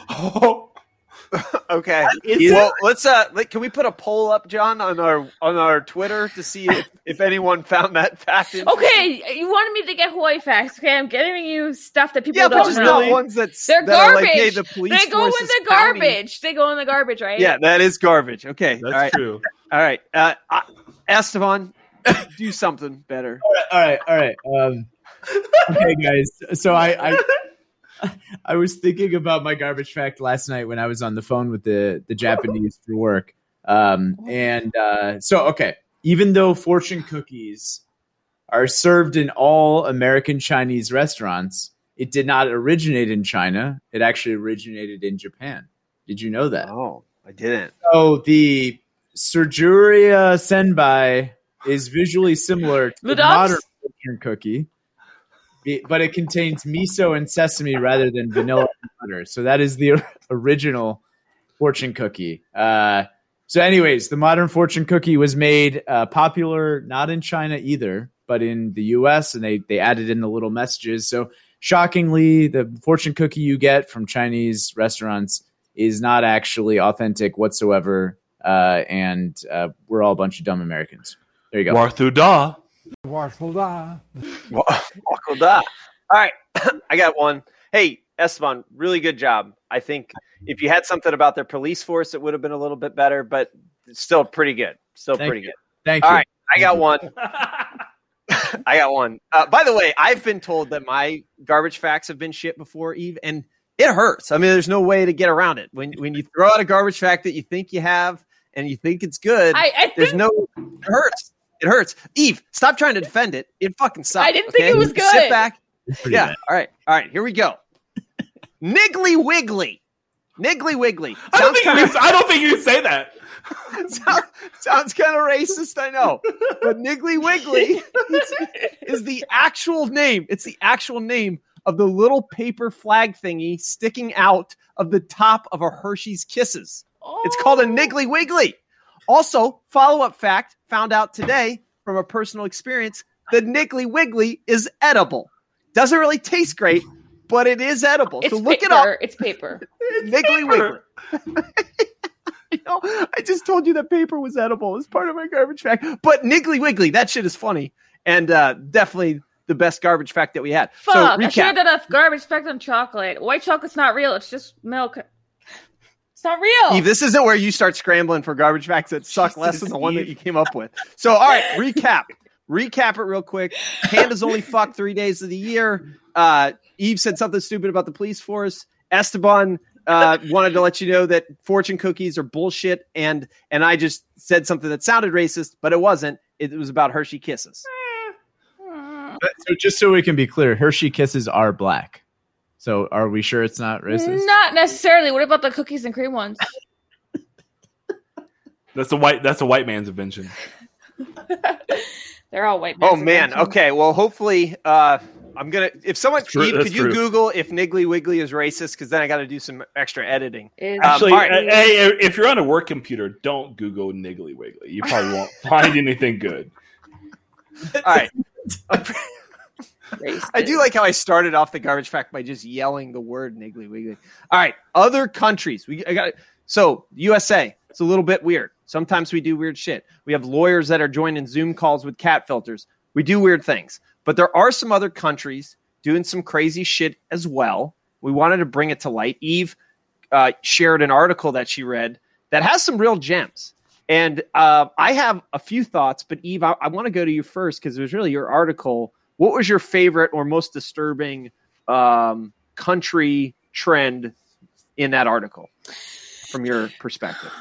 Okay. Well, let's can we put a poll up, John, on our Twitter to see if anyone found that fact interesting? Okay, you wanted me to get Hawaii facts. Okay, I'm getting you stuff that people don't but just know. not ones they're garbage. Like, hey, the police they go in the garbage. They go in the garbage, right? Yeah, that is garbage. Okay, that's true. All right, Esteban, do something better. All right. Okay, guys. So I was thinking about my garbage fact last night when I was on the phone with the Japanese for work. Okay, even though fortune cookies are served in all American Chinese restaurants, it did not originate in China. It actually originated in Japan. Did you know that? Oh, I didn't. So the Surgeria Senbai is visually similar to the modern fortune cookie, but it contains miso and sesame rather than vanilla and butter. So that is the original fortune cookie. So anyways, the modern fortune cookie was made popular not in China either, but in the U.S., and they added in the little messages. So shockingly, the fortune cookie you get from Chinese restaurants is not actually authentic whatsoever, and we're all a bunch of dumb Americans. There you go. Warthu da. Wartle da. All right, I got one. Hey, Esteban, really good job. I think if you had something about their police force, it would have been a little bit better, but still pretty good. Thank you. All right, I got one. I got one. By the way, I've been told that my garbage facts have been shit before, Eve, and it hurts. I mean, there's no way to get around it. When you throw out a garbage fact that you think you have and you think it's good, it hurts. It hurts. Eve, stop trying to defend it. It fucking sucks. I didn't think it was good. Sit back. Yeah. Bad. All right. Here we go. Niggly Wiggly. Niggly Wiggly. I don't think you can say that. Sounds kind of racist, I know. But Niggly Wiggly is the actual name. It's the actual name of the little paper flag thingy sticking out of the top of a Hershey's Kisses. It's called a Niggly Wiggly. Also, follow-up fact found out today from a personal experience, the Niggly Wiggly is edible. Doesn't really taste great, but it is edible. So look it up. It's paper. Niggly Wiggly. I just told you that paper was edible as part of my garbage fact. But Niggly Wiggly, that shit is funny. And definitely the best garbage fact that we had. Fuck, so, I should have done a garbage fact on chocolate. White chocolate's not real. It's just milk. It's not real. Eve, this isn't where you start scrambling for garbage facts that suck less than the one that you came up with. So, all right, recap. Recap it real quick. Pandas only fuck 3 days of the year. Eve said something stupid about the police force. Esteban wanted to let you know that fortune cookies are bullshit, and I just said something that sounded racist, but it wasn't. It was about Hershey Kisses. So just so we can be clear, Hershey Kisses are black. So are we sure it's not racist? Not necessarily. What about the cookies and cream ones? That's a white man's invention. They're all white. Oh man. Okay. Well, hopefully, I'm gonna. If someone, Eve, could you Google if Niggly Wiggly is racist? Because then I got to do some extra editing. Actually, hey, if you're on a work computer, don't Google Niggly Wiggly. You probably won't find anything good. All right. I do like how I started off the garbage fact by just yelling the word Niggly Wiggly. All right, other countries. So USA. It's a little bit weird. Sometimes we do weird shit. We have lawyers that are joining Zoom calls with cat filters. We do weird things. But there are some other countries doing some crazy shit as well. We wanted to bring it to light. Eve shared an article that she read that has some real gems. And I have a few thoughts, but Eve, I want to go to you first because it was really your article. What was your favorite or most disturbing country trend in that article from your perspective?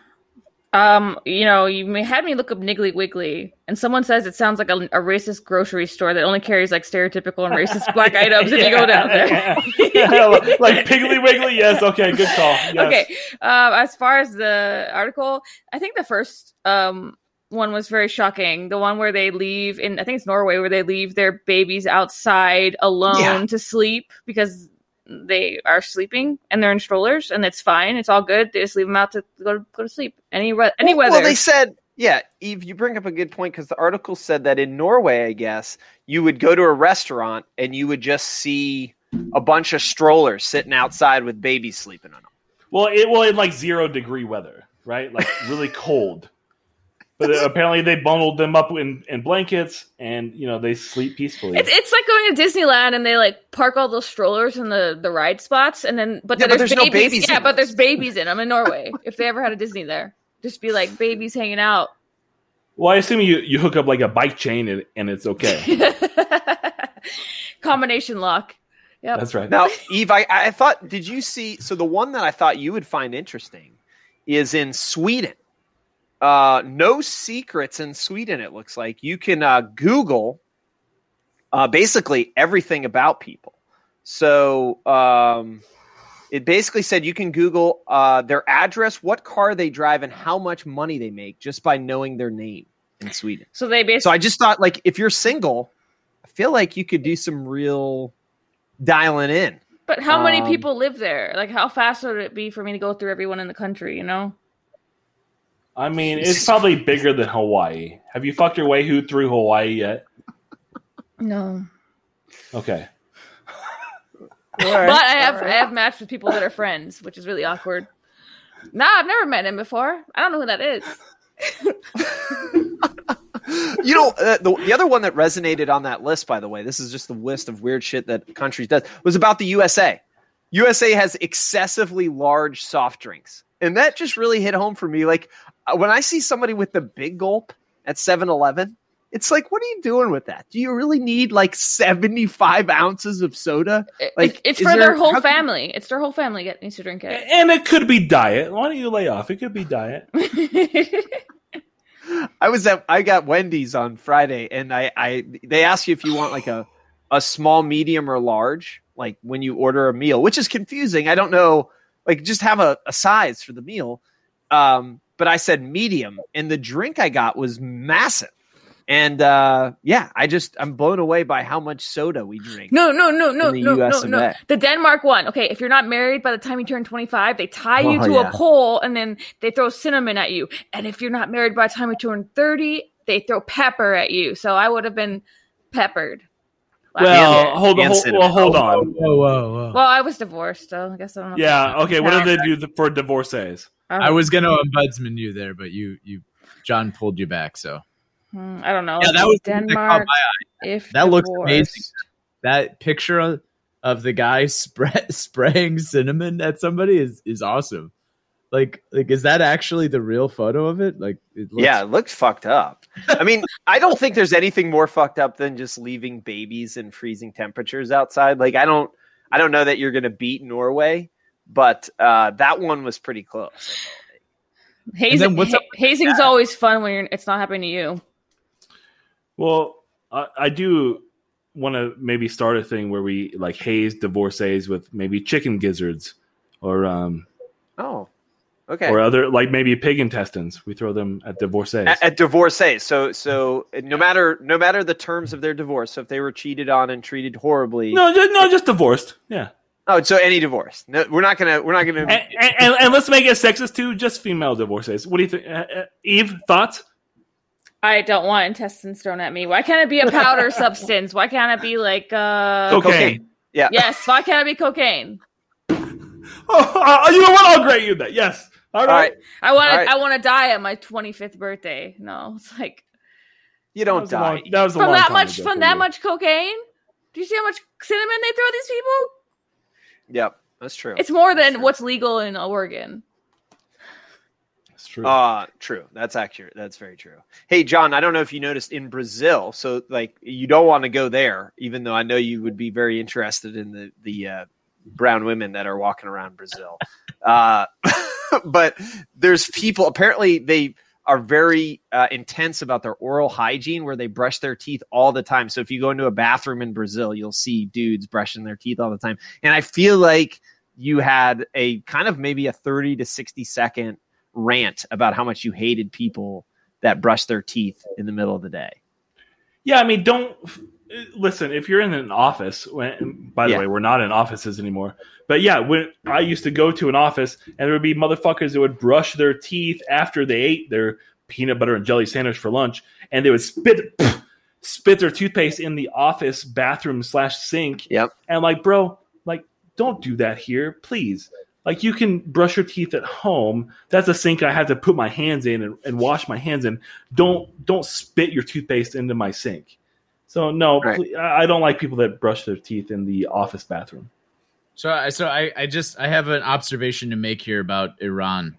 You had me look up Niggly Wiggly, and someone says it sounds like a racist grocery store that only carries like stereotypical and racist black items if you go down there. Like Piggly Wiggly, yes. Okay, good call. Yes. Okay, as far as the article, I think the first one was very shocking. The one where they leave I think it's Norway, where they leave their babies outside alone to sleep because they are sleeping and they're in strollers, and it's fine. It's all good. They just leave them out to go to sleep. Any weather. Well, they said, Eve, you bring up a good point because the article said that in Norway, I guess, you would go to a restaurant and you would just see a bunch of strollers sitting outside with babies sleeping on them. Well, in like 0 degree weather, right? Like really cold. But apparently they bundled them up in blankets, and they sleep peacefully. It's like going to Disneyland and they like park all those strollers in the ride spots, and then but there's babies. No babies. Yeah, but there's babies in them in Norway. If they ever had a Disney there, just be like babies hanging out. Well, I assume you hook up like a bike chain and it's okay. Combination lock. Yep. That's right. Now, Eve, I thought, did you see? So the one that I thought you would find interesting is in Sweden. No secrets in Sweden, it looks like. You can Google basically everything about people. So it basically said you can Google their address, what car they drive, and how much money they make just by knowing their name in Sweden. So they basically. So I just thought, like, if you're single, I feel like you could do some real dialing in. But how many people live there? Like, how fast would it be for me to go through everyone in the country, you know? I mean, it's probably bigger than Hawaii. Have you fucked your way through Hawaii yet? No. Okay. But I have matched with people that are friends, which is really awkward. Nah, I've never met him before. I don't know who that is. You know, the other one that resonated on that list, by the way, this is just the list of weird shit that countries does, was about the USA. USA has excessively large soft drinks. And that just really hit home for me. Like, when I see somebody with the big gulp at 7-Eleven, it's like, what are you doing with that? Do you really need like 75 ounces of soda? Like, it's for their whole family. It's their whole family that needs to drink it. And it could be diet. Why don't you lay off? It could be diet. I got Wendy's on Friday, and they ask you if you want like a small, medium, or large, like when you order a meal, which is confusing. I don't know, like just have a size for the meal. But I said medium, and the drink I got was massive. And I'm blown away by how much soda we drink. No. The Denmark one. Okay, if you're not married by the time you turn 25, they tie you to a pole and then they throw cinnamon at you. And if you're not married by the time you turn 30, they throw pepper at you. So I would have been peppered. Well, hold on. Whoa. Well, I was divorced, so I guess I don't know. Yeah, okay. What do they do for divorcees? I was going to ombudsman you there, but John pulled you back, so. I don't know. Yeah, that was Denmark. That looks amazing. That picture of the guy spraying cinnamon at somebody is awesome. Like, is that actually the real photo of it? Like, it looks fucked up. I mean, I don't think there's anything more fucked up than just leaving babies in freezing temperatures outside. Like, I don't know that you're going to beat Norway, but that one was pretty close. Hazing's always fun when it's not happening to you. Well, I do want to maybe start a thing where we like haze divorcees with maybe chicken gizzards or okay. Or other, like maybe pig intestines. We throw them at divorcees. At divorcees. So no matter the terms of their divorce, so if they were cheated on and treated horribly. No, just divorced. Yeah. Oh, so any divorce. No, we're not gonna. And let's make it sexist too. Just female divorcees. What do you think, Eve? Thoughts? I don't want intestines thrown at me. Why can't it be a powder substance? Why can't it be like cocaine? Yeah. Yes. Why can't it be cocaine? You know what? I'll grant you that. Yes. All right. I want to die at my 25th birthday. No, it's like you don't die. That was from that much cocaine. Do you see how much cinnamon they throw at these people? Yep, that's true. It's more than what's legal in Oregon. That's true. True. That's accurate. That's very true. Hey, John, I don't know if you noticed in Brazil, so like you don't want to go there, even though I know you would be very interested in the brown women that are walking around Brazil. But there's people, apparently they are very intense about their oral hygiene, where they brush their teeth all the time. So if you go into a bathroom in Brazil, you'll see dudes brushing their teeth all the time. And I feel like you had a kind of maybe a 30 to 60 second rant about how much you hated people that brush their teeth in the middle of the day. Yeah, I mean, don't listen. If you're in an office, by the way, we're not in offices anymore. But yeah, when I used to go to an office, and there would be motherfuckers that would brush their teeth after they ate their peanut butter and jelly sandwich for lunch, and they would spit their toothpaste in the office bathroom /sink. Yep. And like, bro, like, don't do that here, please. Like, you can brush your teeth at home. That's a sink I have to put my hands in and wash my hands in. Don't spit your toothpaste into my sink. So no, right. Please, I don't like people that brush their teeth in the office bathroom. So I have an observation to make here about Iran.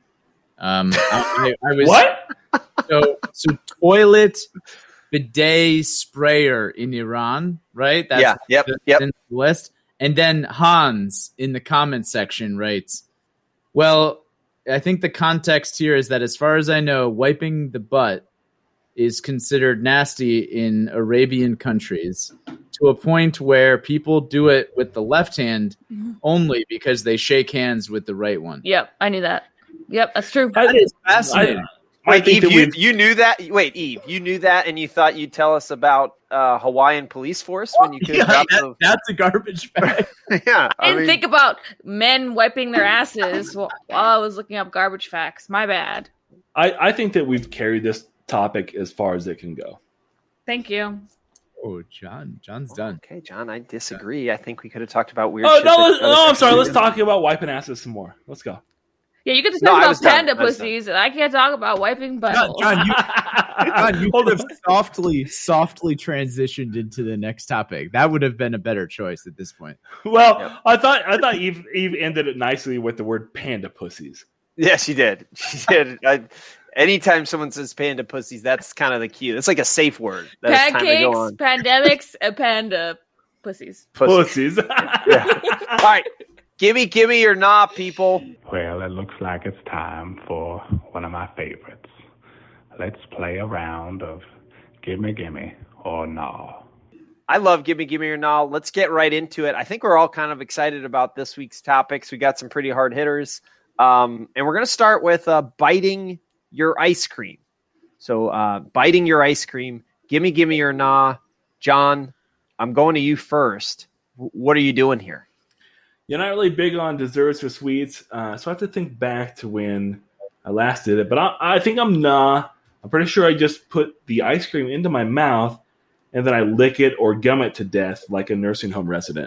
I was what? So toilet bidet sprayer in Iran, right? That's Yep. in the list. And then Hans in the comments section writes, well, I think the context here is that as far as I know, wiping the butt is considered nasty in Arabian countries to a point where people do it with the left hand only because they shake hands with the right one. Yep, I knew that. Yep, that's true. That is fascinating. Wait, Eve, you knew that? Wait, Eve, you knew that and you thought you'd tell us about Hawaiian police force when you could that's a garbage bag. Yeah. I didn't think about men wiping their asses while I was looking up garbage facts. My bad. I think that we've carried this topic as far as it can go. Thank you. Oh, John's done. Okay, John, I disagree. I think we could have talked about weird Oh, shit. I'm sorry. Let's talk about wiping asses some more. Let's go. Yeah, you get to talk about panda done. pussies, and I can't talk about wiping buttholes. John, you could have softly transitioned into the next topic. That would have been a better choice at this point. Well, yep. I thought Eve ended it nicely with the word panda pussies. Yeah, she did. She did. Anytime someone says panda pussies, that's kind of the cue. It's like a safe word. Pancakes, pandemics, and panda pussies. Pussies. Yeah. All right. Gimme or nah, people. Well, it looks like it's time for one of my favorites. Let's play a round of gimme or nah. I love gimme or nah. Let's get right into it. I think we're all kind of excited about this week's topics. We got some pretty hard hitters. And we're going to start with biting your ice cream. So biting your ice cream, gimme or nah. John, I'm going to you first. What are you doing here? You're not really big on desserts or sweets, so I have to think back to when I last did it. But I think I'm nah. I'm pretty sure I just put the ice cream into my mouth and then I lick it or gum it to death like a nursing home resident.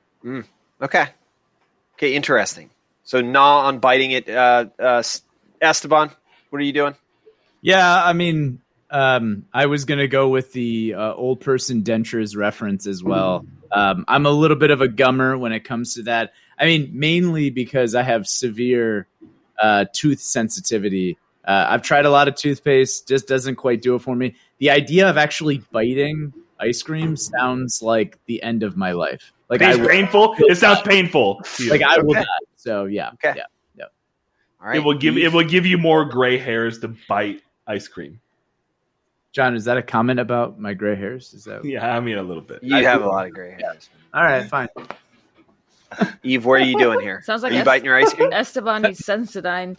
Okay, interesting. So nah on biting it. Esteban, what are you doing? Yeah, I mean, I was going to go with the old person dentures reference as well. I'm a little bit of a gummer when it comes to that. I mean, mainly because I have severe tooth sensitivity. I've tried a lot of toothpaste, just doesn't quite do it for me. The idea of actually biting ice cream sounds like the end of my life. Like painful. It sounds painful. Like I will die. So yeah. Okay. Yeah. All right. It will give you more gray hairs to bite ice cream. John, is that a comment about my gray hairs? Is that? Yeah, I mean a little bit. You have a lot of gray hairs. All right, fine. Eve, what are you doing here? Sounds like are you biting your ice cream? Esteban needs Sensodyne.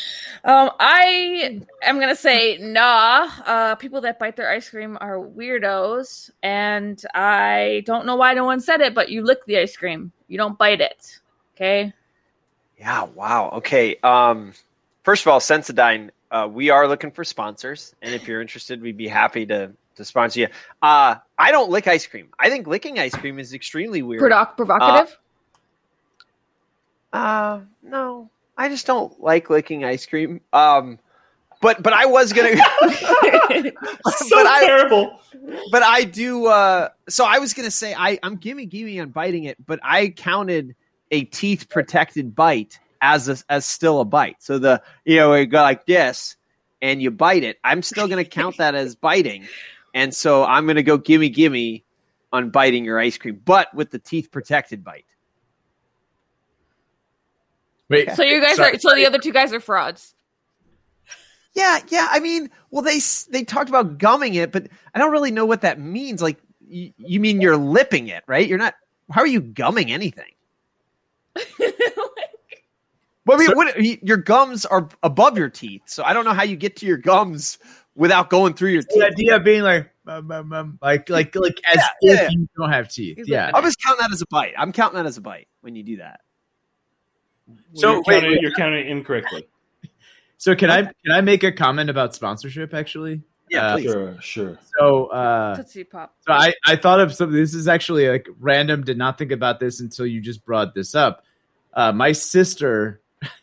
I am gonna say nah. People that bite their ice cream are weirdos, and I don't know why no one said it, but you lick the ice cream. You don't bite it. Okay. Yeah. Wow. Okay. First of all, Sensodyne. We are looking for sponsors, and if you're interested, we'd be happy to sponsor you. I don't lick ice cream. I think licking ice cream is extremely weird. Provocative? No, I just don't like licking ice cream. But I was gonna. Terrible. But I do. So I was gonna say I'm gimme on biting it, but I counted a teeth protected bite as still a bite. So you go like this and you bite it. I'm still going to count that as biting. And so I'm going to go gimme on biting your ice cream, but with the teeth protected bite. Wait, so you guys so the other two guys are frauds. Yeah. I mean, well, they talked about gumming it, but I don't really know what that means. Like, you mean you're lipping it, right? You're not. How are you gumming anything? Well, I mean, your gums are above your teeth, so I don't know how you get to your gums without going through your teeth. The idea of being like as if you don't have teeth. Yeah, I was counting that as a bite. I'm counting that as a bite when you do that. So you're counting it incorrectly. So can I make a comment about sponsorship? Actually, yeah, please. Sure. So Tootsie Pop. So I thought of something. This is actually like random. Did not think about this until you just brought this up. My sister.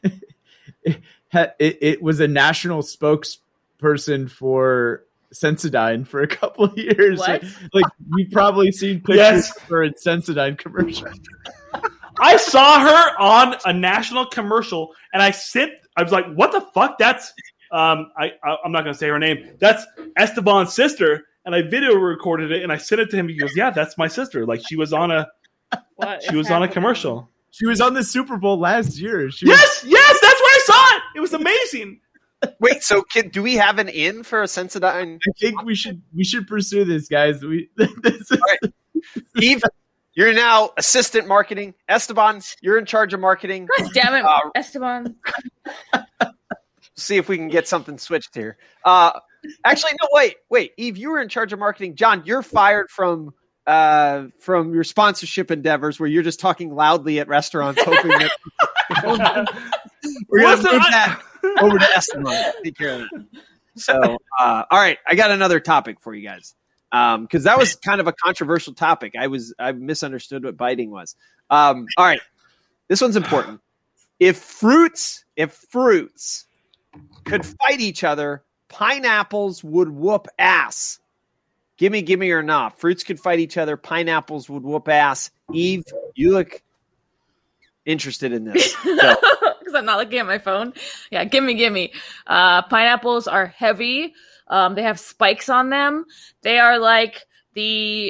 It was a national spokesperson for Sensodyne for a couple of years. What? Like you've probably seen pictures for a Sensodyne commercial. I saw her on a national commercial, and I was like, "What the fuck?" That's I'm not going to say her name. That's Esteban's sister, and I video recorded it, and I sent it to him. He goes, "Yeah, that's my sister." Like she was on a What She is was on a happening? commercial. She was on the Super Bowl last year. Yes, that's where I saw it. It was amazing. Wait, so do we have an in for a Sensodyne? I think we should pursue this, guys. This is, All right. Eve, you're now assistant marketing. Esteban, you're in charge of marketing. God damn it, Esteban. See if we can get something switched here. Actually, no, wait. Eve, you were in charge of marketing. John, you're fired from your sponsorship endeavors where you're just talking loudly at restaurants, hoping that we're going to move that over to Esteban. Take care of it. So, all right, I got another topic for you guys because that was kind of a controversial topic. I misunderstood what biting was. All right, this one's important. If fruits could fight each other, pineapples would whoop ass. Gimme or not. Fruits could fight each other. Pineapples would whoop ass. Eve, you look interested in this. Because I'm not looking at my phone. Yeah, gimme. Pineapples are heavy. They have spikes on them. They are like the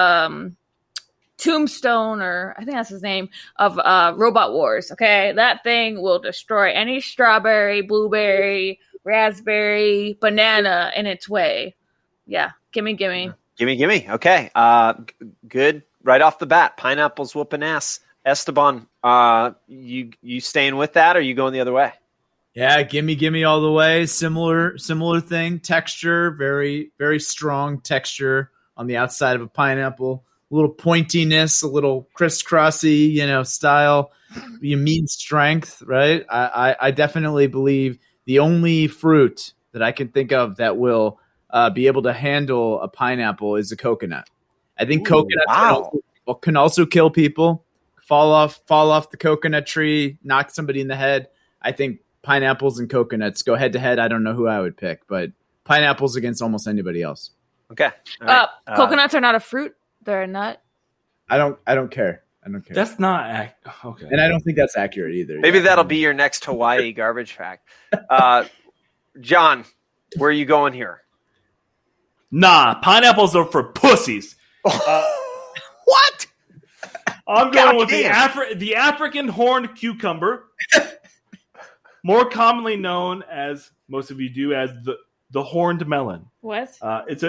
tombstone, or I think that's his name, of Robot Wars. Okay, that thing will destroy any strawberry, blueberry, raspberry, banana in its way. Yeah, gimme. Gimme. Okay. Good. Right off the bat, pineapples whooping ass. Esteban, you staying with that, or are you going the other way? yeah, gimme all the way. Similar thing. Texture, very very strong texture on the outside of a pineapple. A little pointiness, a little crisscrossy, style. You mean strength, right? I definitely believe the only fruit that I can think of that will be able to handle a pineapple is a coconut. I think coconuts can also kill people. Fall off the coconut tree, knock somebody in the head. I think pineapples and coconuts go head to head. I don't know who I would pick, but pineapples against almost anybody else. Okay. All right. Coconuts are not a fruit; they're a nut. I don't care. That's not okay. And I don't think that's accurate either. Maybe that'll be your next Hawaii garbage fact. John, where are you going here? Nah, pineapples are for pussies. What? I'm going with the African horned cucumber, more commonly known as most of you do as the horned melon. What? It's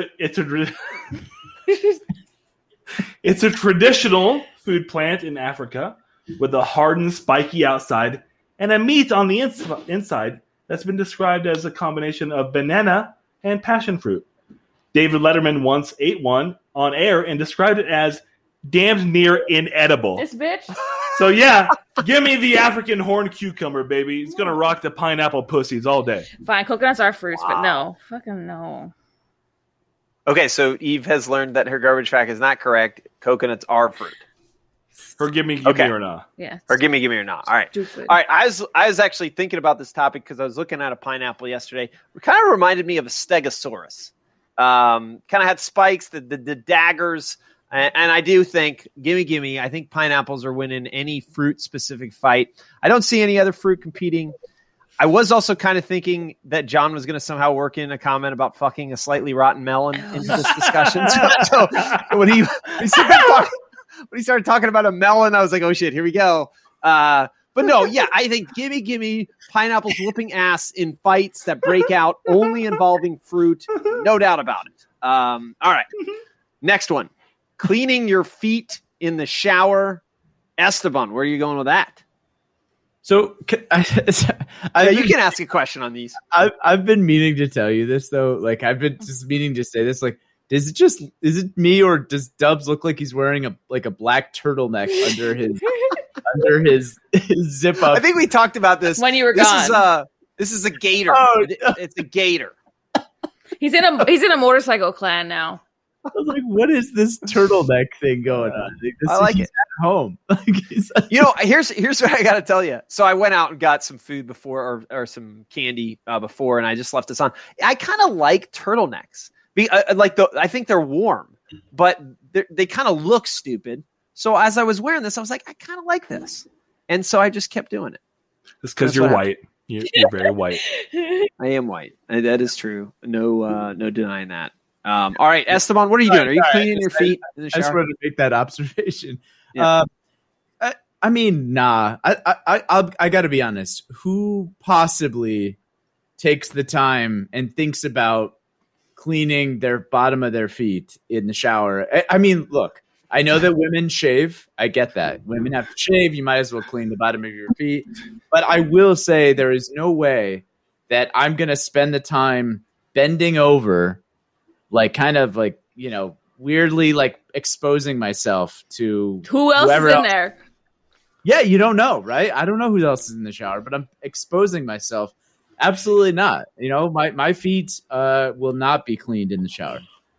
a traditional food plant in Africa with a hardened, spiky outside and a meat on the inside that's been described as a combination of banana and passion fruit. David Letterman once ate one on air and described it as damned near inedible. This bitch? So yeah, give me the African horned cucumber, baby. It's going to rock the pineapple pussies all day. Fine, coconuts are fruits, but no. Fucking no. Okay, so Eve has learned that her garbage fact is not correct. Coconuts are fruit. Or give me or not. Yeah. Or gimme or not. All right. Stupid. All right. I was actually thinking about this topic because I was looking at a pineapple yesterday. It kind of reminded me of a stegosaurus. Kind of had spikes, the daggers. And I do think, gimme. I think pineapples are winning any fruit-specific fight. I don't see any other fruit competing. I was also kind of thinking that John was going to somehow work in a comment about fucking a slightly rotten melon into this discussion. So when he started talking about a melon, I was like, oh shit, here we go. But no, yeah, I think gimme pineapples whooping ass in fights that break out only involving fruit. No doubt about it. All right. Next one. Cleaning your feet in the shower. Esteban, where are you going with that? So you can ask a question on these. I've been meaning to tell you this though. Like I've been just meaning to say this. Like, is it me or does Dubs look like he's wearing a black turtleneck under his zip up? I think we talked about this when you were gone. This is a gator. Oh, it's a gator. He's in a motorcycle clan now. I was like, what is this turtleneck thing going on? I like it. At home. Here's what I got to tell you. So I went out and got some food before or some candy before, and I just left this on. I kind of like turtlenecks. I think they're warm, but they kind of look stupid. So as I was wearing this, I was like, I kind of like this. And so I just kept doing it. It's because you're white. You're very white. I am white. That is true. No denying that. All right, Esteban, what are you doing? Are you cleaning your feet in the shower? I just wanted to make that observation. Yeah. I mean, nah. I got to be honest. Who possibly takes the time and thinks about cleaning their bottom of their feet in the shower? I mean, look, I know that women shave. I get that. Women have to shave. You might as well clean the bottom of your feet. But I will say there is no way that I'm going to spend the time bending over, like kind of like, you know, weirdly like exposing myself to Who else is in there? Yeah, you don't know, right? I don't know who else is in the shower, but I'm exposing myself. Absolutely not. You know, my feet will not be cleaned in the shower.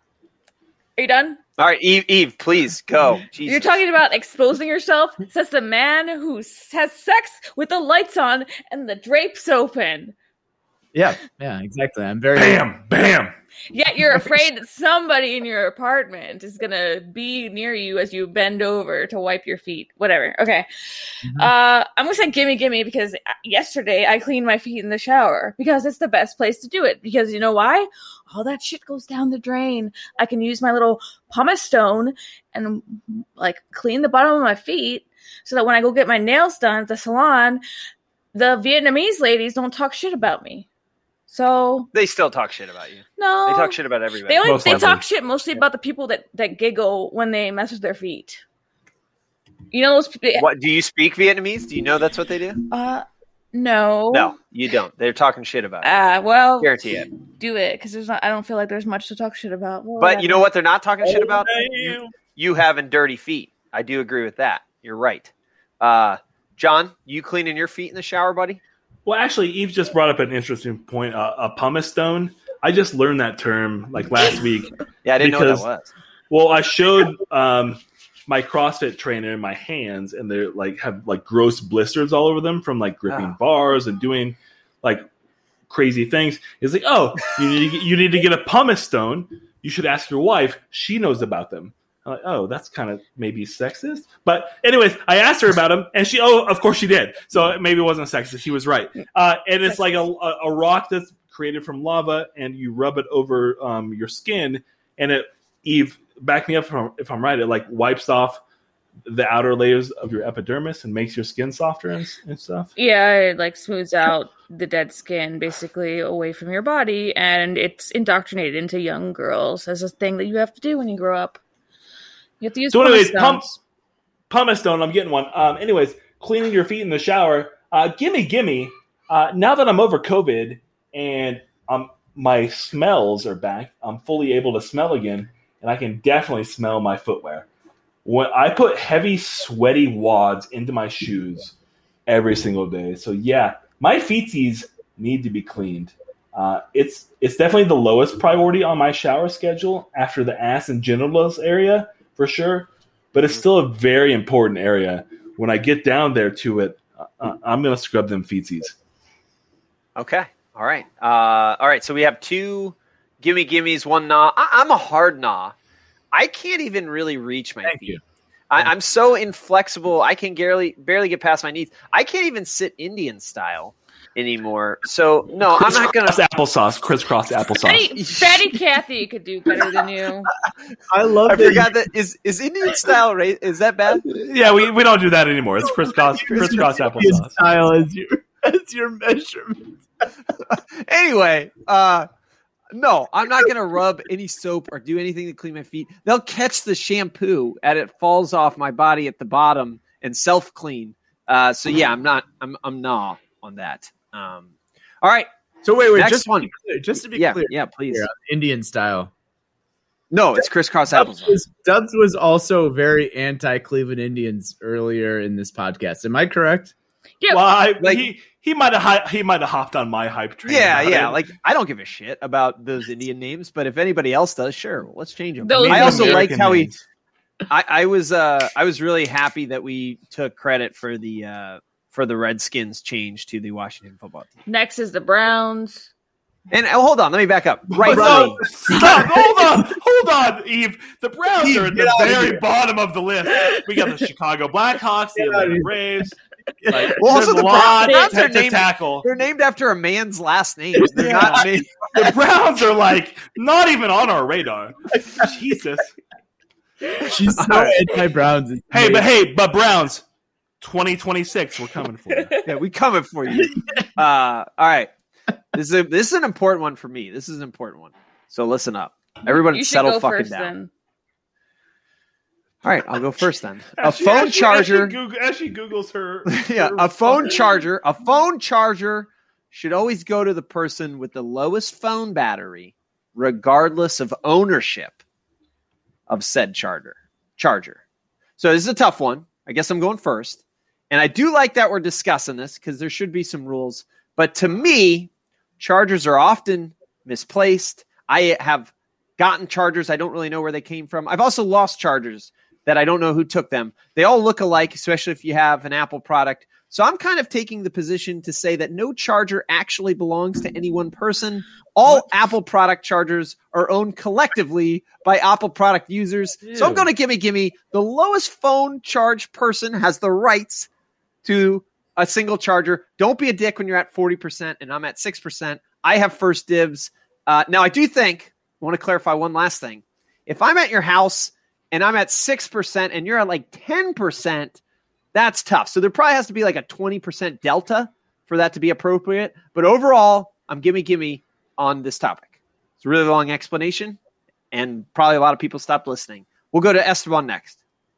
Are you done? All right, Eve, please go. Jesus. You're talking about exposing yourself? Says the man who has sex with the lights on and the drapes open. Yeah, exactly. I'm very Bam. Yet you're afraid that somebody in your apartment is going to be near you as you bend over to wipe your feet. Whatever. Okay. Mm-hmm. I'm going to say gimme because yesterday I cleaned my feet in the shower because it's the best place to do it. Because you know why? All that shit goes down the drain. I can use my little pumice stone and like clean the bottom of my feet so that when I go get my nails done at the salon, the Vietnamese ladies don't talk shit about me. So They still talk shit about you. no, They talk shit about everybody. They talk shit mostly about the people that giggle when they mess with their feet. You know those people. What, do you speak Vietnamese? Do you know that's what they do? No. No, you don't. They're talking shit about it. Well, Guarantee it. do it because I don't feel like there's much to talk shit about. Well, But you know what they're not talking shit about? Damn. You having dirty feet. I do agree with that. You're right. John, you cleaning your feet in the shower, buddy? Well, actually, Eve just brought up an interesting point. A pumice stone. I just learned that term like last week. Yeah, I didn't know what that was. Well, I showed my CrossFit trainer my hands, and they're like have like gross blisters all over them from like gripping bars and doing like crazy things. He's like, "Oh, you need to get a pumice stone. You should ask your wife. She knows about them." I'm like, oh, that's kind of maybe sexist. But anyways, I asked her about them, and of course she did. So maybe it wasn't sexist. She was right. And it's like a rock that's created from lava, and you rub it over your skin, and Eve, back me up if I'm right, it like wipes off the outer layers of your epidermis and makes your skin softer and stuff. Yeah, it like smooths out the dead skin basically away from your body, and it's indoctrinated into young girls as a thing that you have to do when you grow up. You have to use pumice stone. I'm getting one. Anyways, cleaning your feet in the shower. Gimme. Now that I'm over COVID and my smells are back, I'm fully able to smell again, and I can definitely smell my footwear. When I put heavy, sweaty wads into my shoes every single day. So yeah, my feetsies need to be cleaned. It's definitely the lowest priority on my shower schedule after the ass and genitals area. For sure, but it's still a very important area. When I get down there to it, I'm going to scrub them feetsies. Okay. All right. All right. So we have two gimmies, one gnaw. I'm a hard gnaw. I can't even really reach my feet. I'm so inflexible. I can barely get past my knees. I can't even sit Indian style anymore. So no, I'm not gonna crisscross applesauce. Fatty Kathy could do better than you. I forgot that is Indian style, right? Is that bad? Yeah, we don't do that anymore. It's crisscross applesauce. Style as your measurement. Anyway, no, I'm not gonna rub any soap or do anything to clean my feet. They'll catch the shampoo and it falls off my body at the bottom and self clean. So yeah, I'm nah on that. All right. So wait, next just one. Just to be clear. Yeah, please. Here, Indian style. No, it's crisscross applesauce. Dubs was also very anti-Cleveland Indians earlier in this podcast. Am I correct? Yeah. Well, he might have hopped on my hype train. Yeah. Like I don't give a shit about those Indian names, but if anybody else does, sure, let's change them. Those I also American liked how names. I was really happy that we took credit for the Redskins change to the Washington football team. Next is the Browns. And hold on, let me back up. Right, No, stop! Hold on, Eve. The Browns are at the very bottom of the list. We got the Chicago Blackhawks, the Atlanta Braves. Like, well, also the Browns are named. Tackle. They're named after a man's last name. They're not named. The Browns are like not even on our radar. Jesus. She's so anti-Browns. But Browns, 2026, we're coming for you. Yeah, we coming for you. All right. This is an important one for me. This is an important one. So listen up. Everybody You should settle go fucking first down. then. All right, I'll go first then. A phone charger. As she Googles her. Yeah, a phone charger. A phone charger should always go to the person with the lowest phone battery, regardless of ownership of said charger. So this is a tough one. I guess I'm going first. And I do like that we're discussing this because there should be some rules. But to me, chargers are often misplaced. I have gotten chargers. I don't really know where they came from. I've also lost chargers that I don't know who took them. They all look alike, especially if you have an Apple product. So I'm kind of taking the position to say that no charger actually belongs to any one person. All Apple product chargers are owned collectively by Apple product users. Ew. So I'm going to gimme. The lowest phone charge person has the rights to a single charger. Don't be a dick when you're at 40% and I'm at 6%. I have first dibs. Now, I do think, I want to clarify one last thing. If I'm at your house and I'm at 6% and you're at like 10%, that's tough. So there probably has to be like a 20% delta for that to be appropriate. But overall, I'm gimme on this topic. It's a really long explanation, and probably a lot of people stopped listening. We'll go to Esteban next.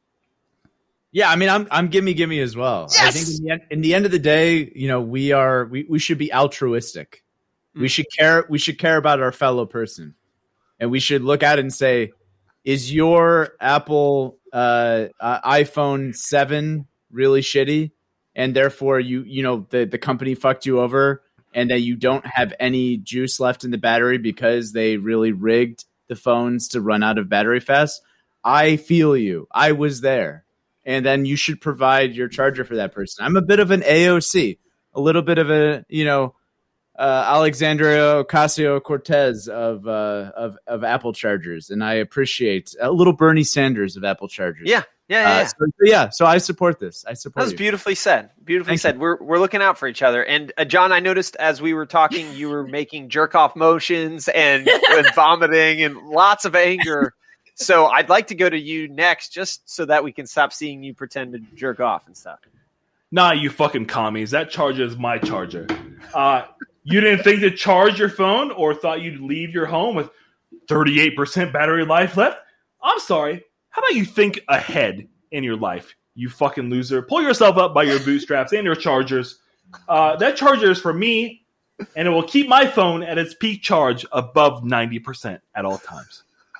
Yeah, I mean, I'm gimme as well. Yes! I think in the end of the day, you know, we should be altruistic. We should care about our fellow person, and we should look at it and say, is your Apple iPhone 7 really shitty, and therefore you know the company fucked you over, and that you don't have any juice left in the battery because they really rigged the phones to run out of battery fast? I feel you. I was there. And then you should provide your charger for that person. I'm a bit of an AOC, a little bit of a, you know, Alexandria Ocasio-Cortez of Apple chargers, and I appreciate a little Bernie Sanders of Apple chargers. Yeah. So I support this. That was beautifully said. Beautifully said. We're looking out for each other. And John, I noticed as we were talking, you were making jerk off motions and vomiting and lots of anger. So I'd like to go to you next, just so that we can stop seeing you pretend to jerk off and stuff. Nah, you fucking commies. That charger is my charger. You didn't think to charge your phone or thought you'd leave your home with 38% battery life left? I'm sorry. How about you think ahead in your life, you fucking loser? Pull yourself up by your bootstraps and your chargers. That charger is for me, and it will keep my phone at its peak charge above 90% at all times.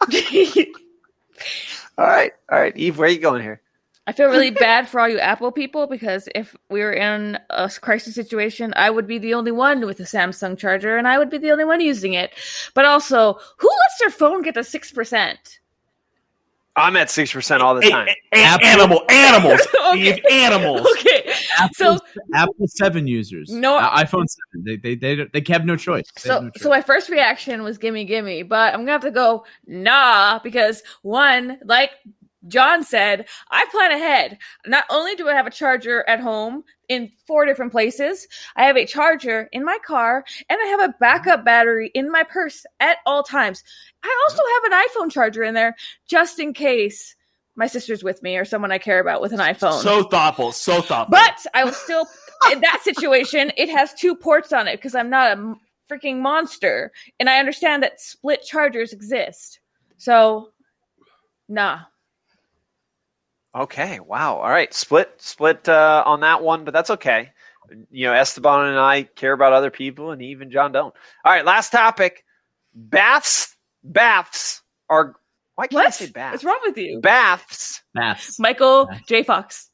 All right. Eve, where are you going here? I feel really bad for all you Apple people, because if we were in a crisis situation, I would be the only one with a Samsung charger, and I would be the only one using it. But also, who lets their phone get to 6%? I'm at 6% all the time. Animals. Okay. Eve, animals. Okay. Apple 7 users. No, iPhone 7. They have no choice. So my first reaction was gimme, but I'm gonna have to go nah, because one, like John said, I plan ahead. Not only do I have a charger at home in 4 different places, I have a charger in my car, and I have a backup battery in my purse at all times. I also have an iPhone charger in there just in case my sister's with me or someone I care about with an iPhone. So thoughtful. But I will still, in that situation, it has 2 ports on it because I'm not a freaking monster. And I understand that split chargers exist. So, nah. Okay. Wow. All right. Split on that one, but that's okay. You know, Esteban and I care about other people, and even John don't. All right. Last topic. Baths are. Why can't I say baths? What's wrong with you? Baths. Michael J. Fox.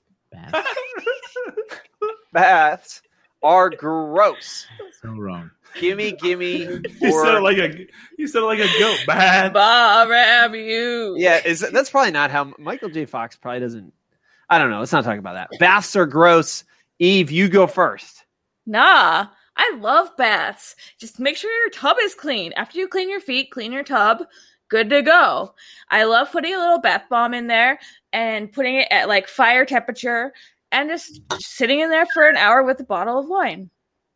Baths are gross. So wrong. Gimme. You said it like a goat. Bob you. Yeah, that's probably not how Michael J. Fox probably doesn't. I don't know. Let's not talk about that. Baths are gross. Eve, you go first. Nah, I love baths. Just make sure your tub is clean. After you clean your feet, clean your tub. Good to go. I love putting a little bath bomb in there and putting it at like fire temperature and just sitting in there for an hour with a bottle of wine.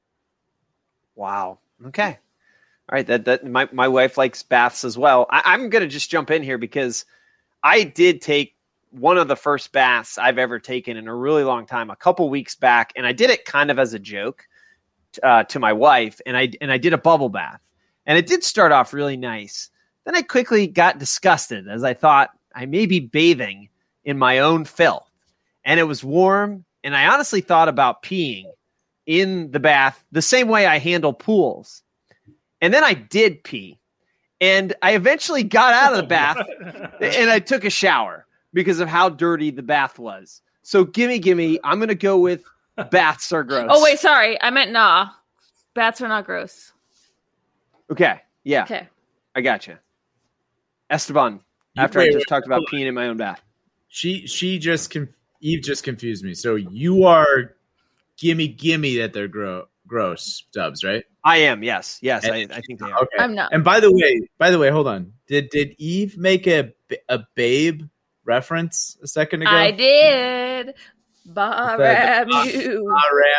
Wow. Okay. All right. That my wife likes baths as well. I'm going to just jump in here because I did take one of the first baths I've ever taken in a really long time, a couple weeks back, and I did it kind of as a joke to my wife, and I did a bubble bath, and it did start off really nice. Then I quickly got disgusted as I thought I may be bathing in my own filth, and it was warm, and I honestly thought about peeing in the bath the same way I handle pools. And then I did pee, and I eventually got out of the bath and I took a shower because of how dirty the bath was. So gimme, I'm going to go with baths are gross. Oh, wait, sorry. I meant nah. Baths are not gross. Okay. Yeah. Okay. I gotcha. Esteban, after I just talked about peeing in my own bath. Eve just confused me. So you are gimme that they're gross, Dubs, right? I am. Yes. I think they are. Okay. I'm not. And by the way, hold on. Did Eve make a Babe reference a second ago? I did. Ba-ram-you.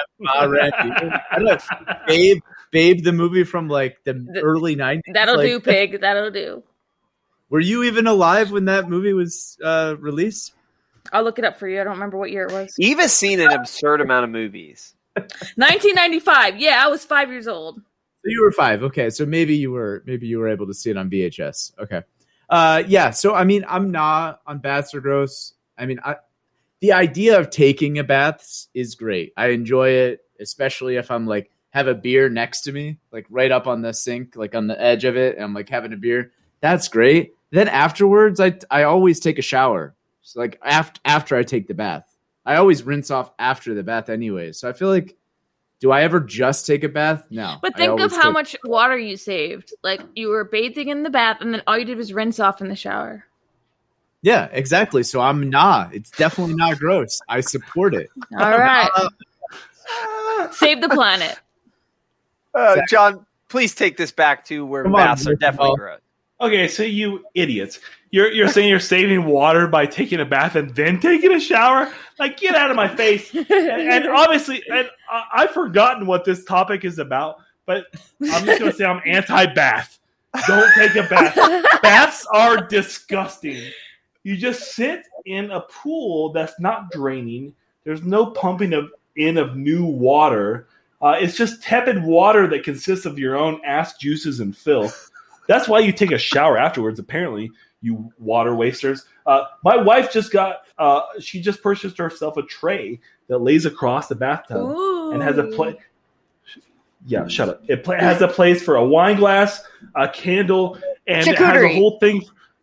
Babe, the movie from like the early 90s. That'll do, pig. That'll do. Were you even alive when that movie was released? I'll look it up for you. I don't remember what year it was. Eve has seen an absurd amount of movies. 1995. Yeah, I was 5 years old. So you were 5. Okay, so maybe you were able to see it on VHS. Okay. Yeah. So I mean, I'm not on baths or gross. I mean, the idea of taking a bath is great. I enjoy it, especially if I'm like have a beer next to me, like right up on the sink, like on the edge of it, and I'm like having a beer. That's great. Then afterwards, I always take a shower. So like after I take the bath, I always rinse off after the bath anyway. So I feel like, do I ever just take a bath? No. But think of how much water you saved. Like you were bathing in the bath, and then all you did was rinse off in the shower. Yeah, exactly. So it's definitely not gross. I support it. All right. Save the planet. John, please take this back to where baths are definitely gross. Okay, so you idiots. You're saying you're saving water by taking a bath and then taking a shower? Like, get out of my face. And obviously, I've forgotten what this topic is about, but I'm just going to say I'm anti-bath. Don't take a bath. Baths are disgusting. You just sit in a pool that's not draining. There's no pumping of new water. It's just tepid water that consists of your own ass juices and filth. That's why you take a shower afterwards, apparently, you water wasters. My wife just she just purchased herself a tray that lays across the bathtub. Ooh. And has a place. Yeah, shut up. It has a place for a wine glass, a candle, and it has a whole thing.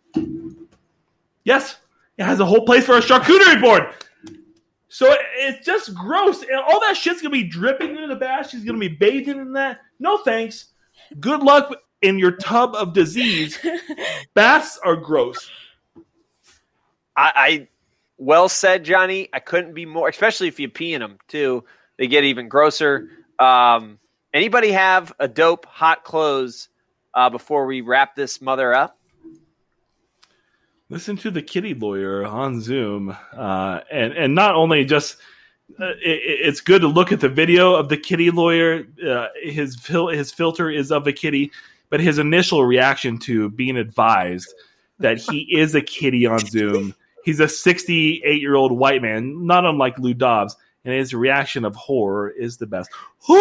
Yes, it has a whole place for a charcuterie board. So it's just gross. And all that shit's going to be dripping into the bath. She's going to be bathing in that. No thanks. Good luck in your tub of disease. Baths are gross. I well said, Johnny. I couldn't be more, especially if you pee in them too. They get even grosser. Anybody have a dope hot close before we wrap this mother up? Listen to the kitty lawyer on Zoom, and not only just it's good to look at the video of the kitty lawyer. His filter is of a kitty, but his initial reaction to being advised that he is a kitty on Zoom. He's a 68-year-old white man, not unlike Lou Dobbs, and his reaction of horror is the best.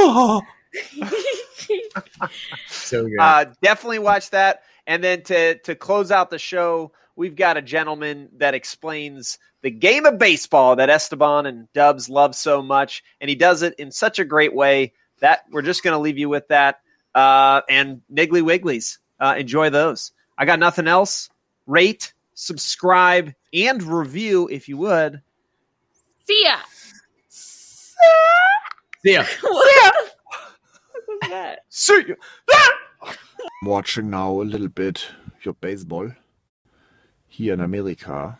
So good. Definitely watch that. And then to close out the show, we've got a gentleman that explains the game of baseball that Esteban and Dubs love so much, and he does it in such a great way that we're just going to leave you with that. And Niggly Wigglies, enjoy those. I got nothing else. Rate, subscribe, and review if you would. See ya. See ya. What was that? See ya. I'm watching now a little bit your baseball here in America.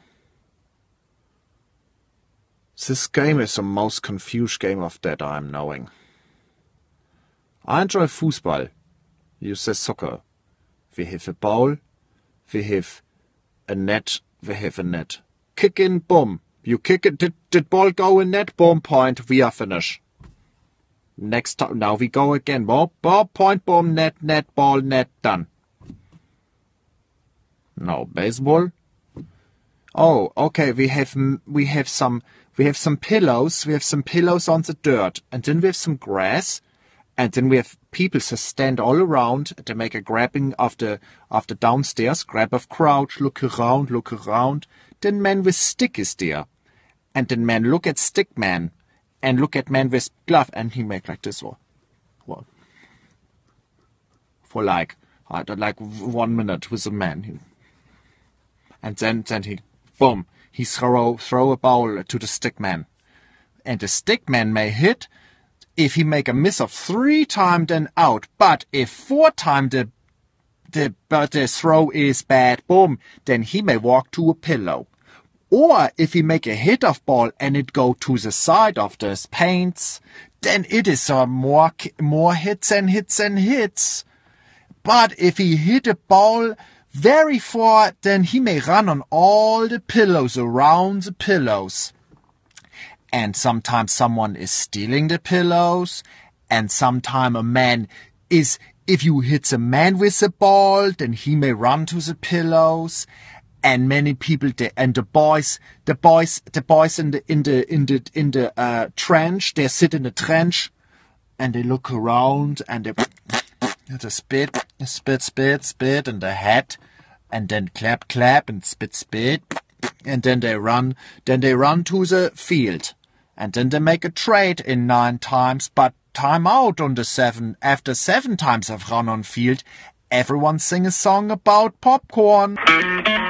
This game is the most confused game of that I'm knowing. I enjoy football. You say soccer. We have a ball. We have a net. We have a net. Kick in, boom. You kick it. Did ball go in net? Boom, point. We are finished. Next time. Now we go again. Ball, point, boom, net, ball, net, done. Now baseball. Oh, okay. We have some pillows. We have some pillows on the dirt, and then we have some grass, and then we have people who stand all around. They make a grabbing of the downstairs, grab of crouch, look around. Then man with stick is there, and then man look at stick man, and look at man with glove, and he make like this or what for like 1 minute with a man, and then he boom. He throw a ball to the stick man. And the stick man may hit. If he make a miss of 3 times, then out. But if 4 times the throw is bad, boom, then he may walk to a pillow. Or if he make a hit of ball and it go to the side of the paints, then it is more hits and hits and hits. But if he hit a ball very far, then he may run on all the pillows around the pillows. And sometimes someone is stealing the pillows, and sometimes a man is, if you hit a man with a ball, then he may run to the pillows. And many people, the boys in the trench, they sit in the trench, and they look around, and they spit in the hat, and then clap, and spit, and then they run to the field, and then they make a trade in 9 times, but time out on the 7. After 7 times of run on field, everyone sing a song about popcorn.